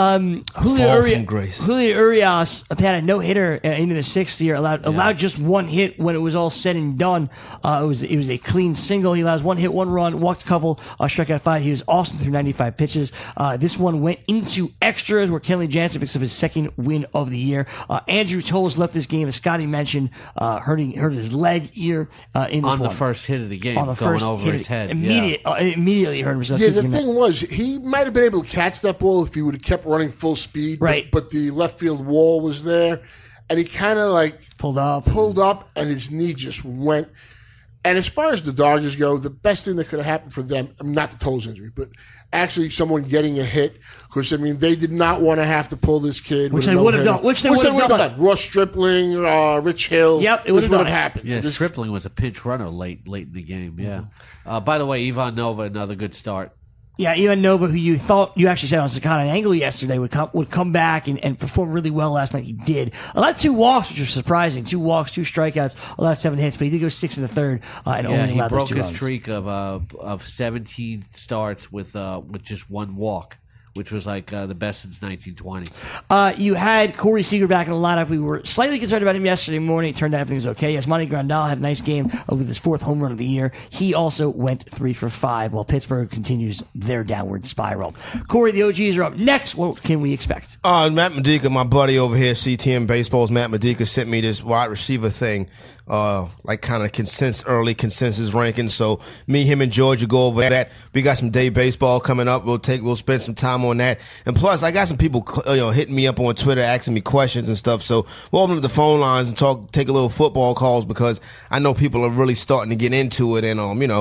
E: Julio
C: Urias had a no-hitter into the 6th year, allowed just 1 hit when it was all said and done. It was a clean single. He allows 1 hit, 1 run, walked a couple, struck out 5. He was awesome through 95 pitches. This one went into extras where Kenley Jansen picks up his 2nd win of the year. Andrew Toles left this game, as Scotty mentioned, hurt his leg here in this
G: on the first hit of the game,
C: on the
G: going
C: first
G: over
C: hit
G: his head.
C: Immediately hurt himself.
F: Yeah, the thing was, he might have been able to catch that ball if he would have kept running full speed.
C: Right.
F: But the left field wall was there, and he kind of
C: pulled up, and
F: his knee just went. And as far as the Dodgers go, the best thing that could have happened for them, not the Toles injury, but actually someone getting a hit, because they did not want to have to pull this kid,
C: which they would have done. Which they would have done.
F: Ross Stripling, Rich Hill.
C: Yep, it would have
F: happened.
G: Yeah, Stripling was a pinch runner late in the game. Yeah. By the way, Ivan Nova, another good start.
C: Yeah, Ivan Nova, who you thought, you actually said on Sakana and Angle yesterday, would come back and perform really well last night. He did. Allowed 2 walks, which was surprising. 2 walks, 2 strikeouts, allowed 7 hits, but he did go 6 1/3 and only allowed those 2 runs.
G: He broke his streak of 17 starts with just 1 walk, which was the best since 1920.
C: You had Corey Seager back in the lineup. We were slightly concerned about him yesterday morning. It turned out everything was okay. Yasmani Grandal had a nice game with his 4th home run of the year. He also went 3 for 5 while Pittsburgh continues their downward spiral. Corey, the OGs are up next. What can we expect?
E: Matt Medica, my buddy over here, CTM Baseball's Matt Medica, sent me this wide receiver thing. Kind of early consensus ranking. So me, him, and George will go over that. We got some day baseball coming up. We'll spend some time on that. And plus, I got some people, hitting me up on Twitter, asking me questions and stuff. So we'll open up the phone lines and take a little football calls, because I know people are really starting to get into it, and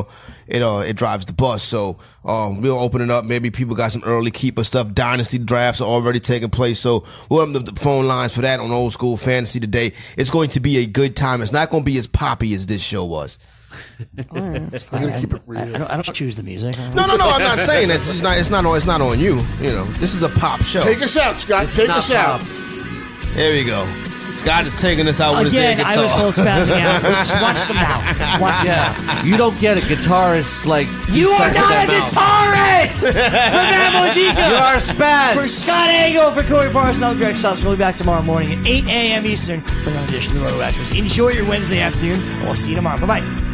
E: it drives the bus. So we'll open it up. Maybe people got some early keeper stuff. Dynasty drafts are already taking place. So we'll open up the phone lines for that on Old School Fantasy today. It's going to be a good time. It's not going to be as poppy as this show was.
C: All right, that's fine. I don't choose the music.
E: No. I'm not saying that. It's not on you. This is a pop show.
F: Take us out, Scott. Take us out.
E: There we go. Scott is taking us out with his air guitar.
C: I was close spazzing out. Watch the mouth. Watch the mouth.
G: You don't get a guitarist like
C: you are not a guitarist. For Matt Modica,
G: you are a spaz.
C: For Scott Angle, for Corey Parson, I'm Greg Stubbs. We'll be back tomorrow morning at 8 a.m. Eastern for another edition of the Roto Experts. Enjoy your Wednesday afternoon, and we'll see you tomorrow. Bye bye.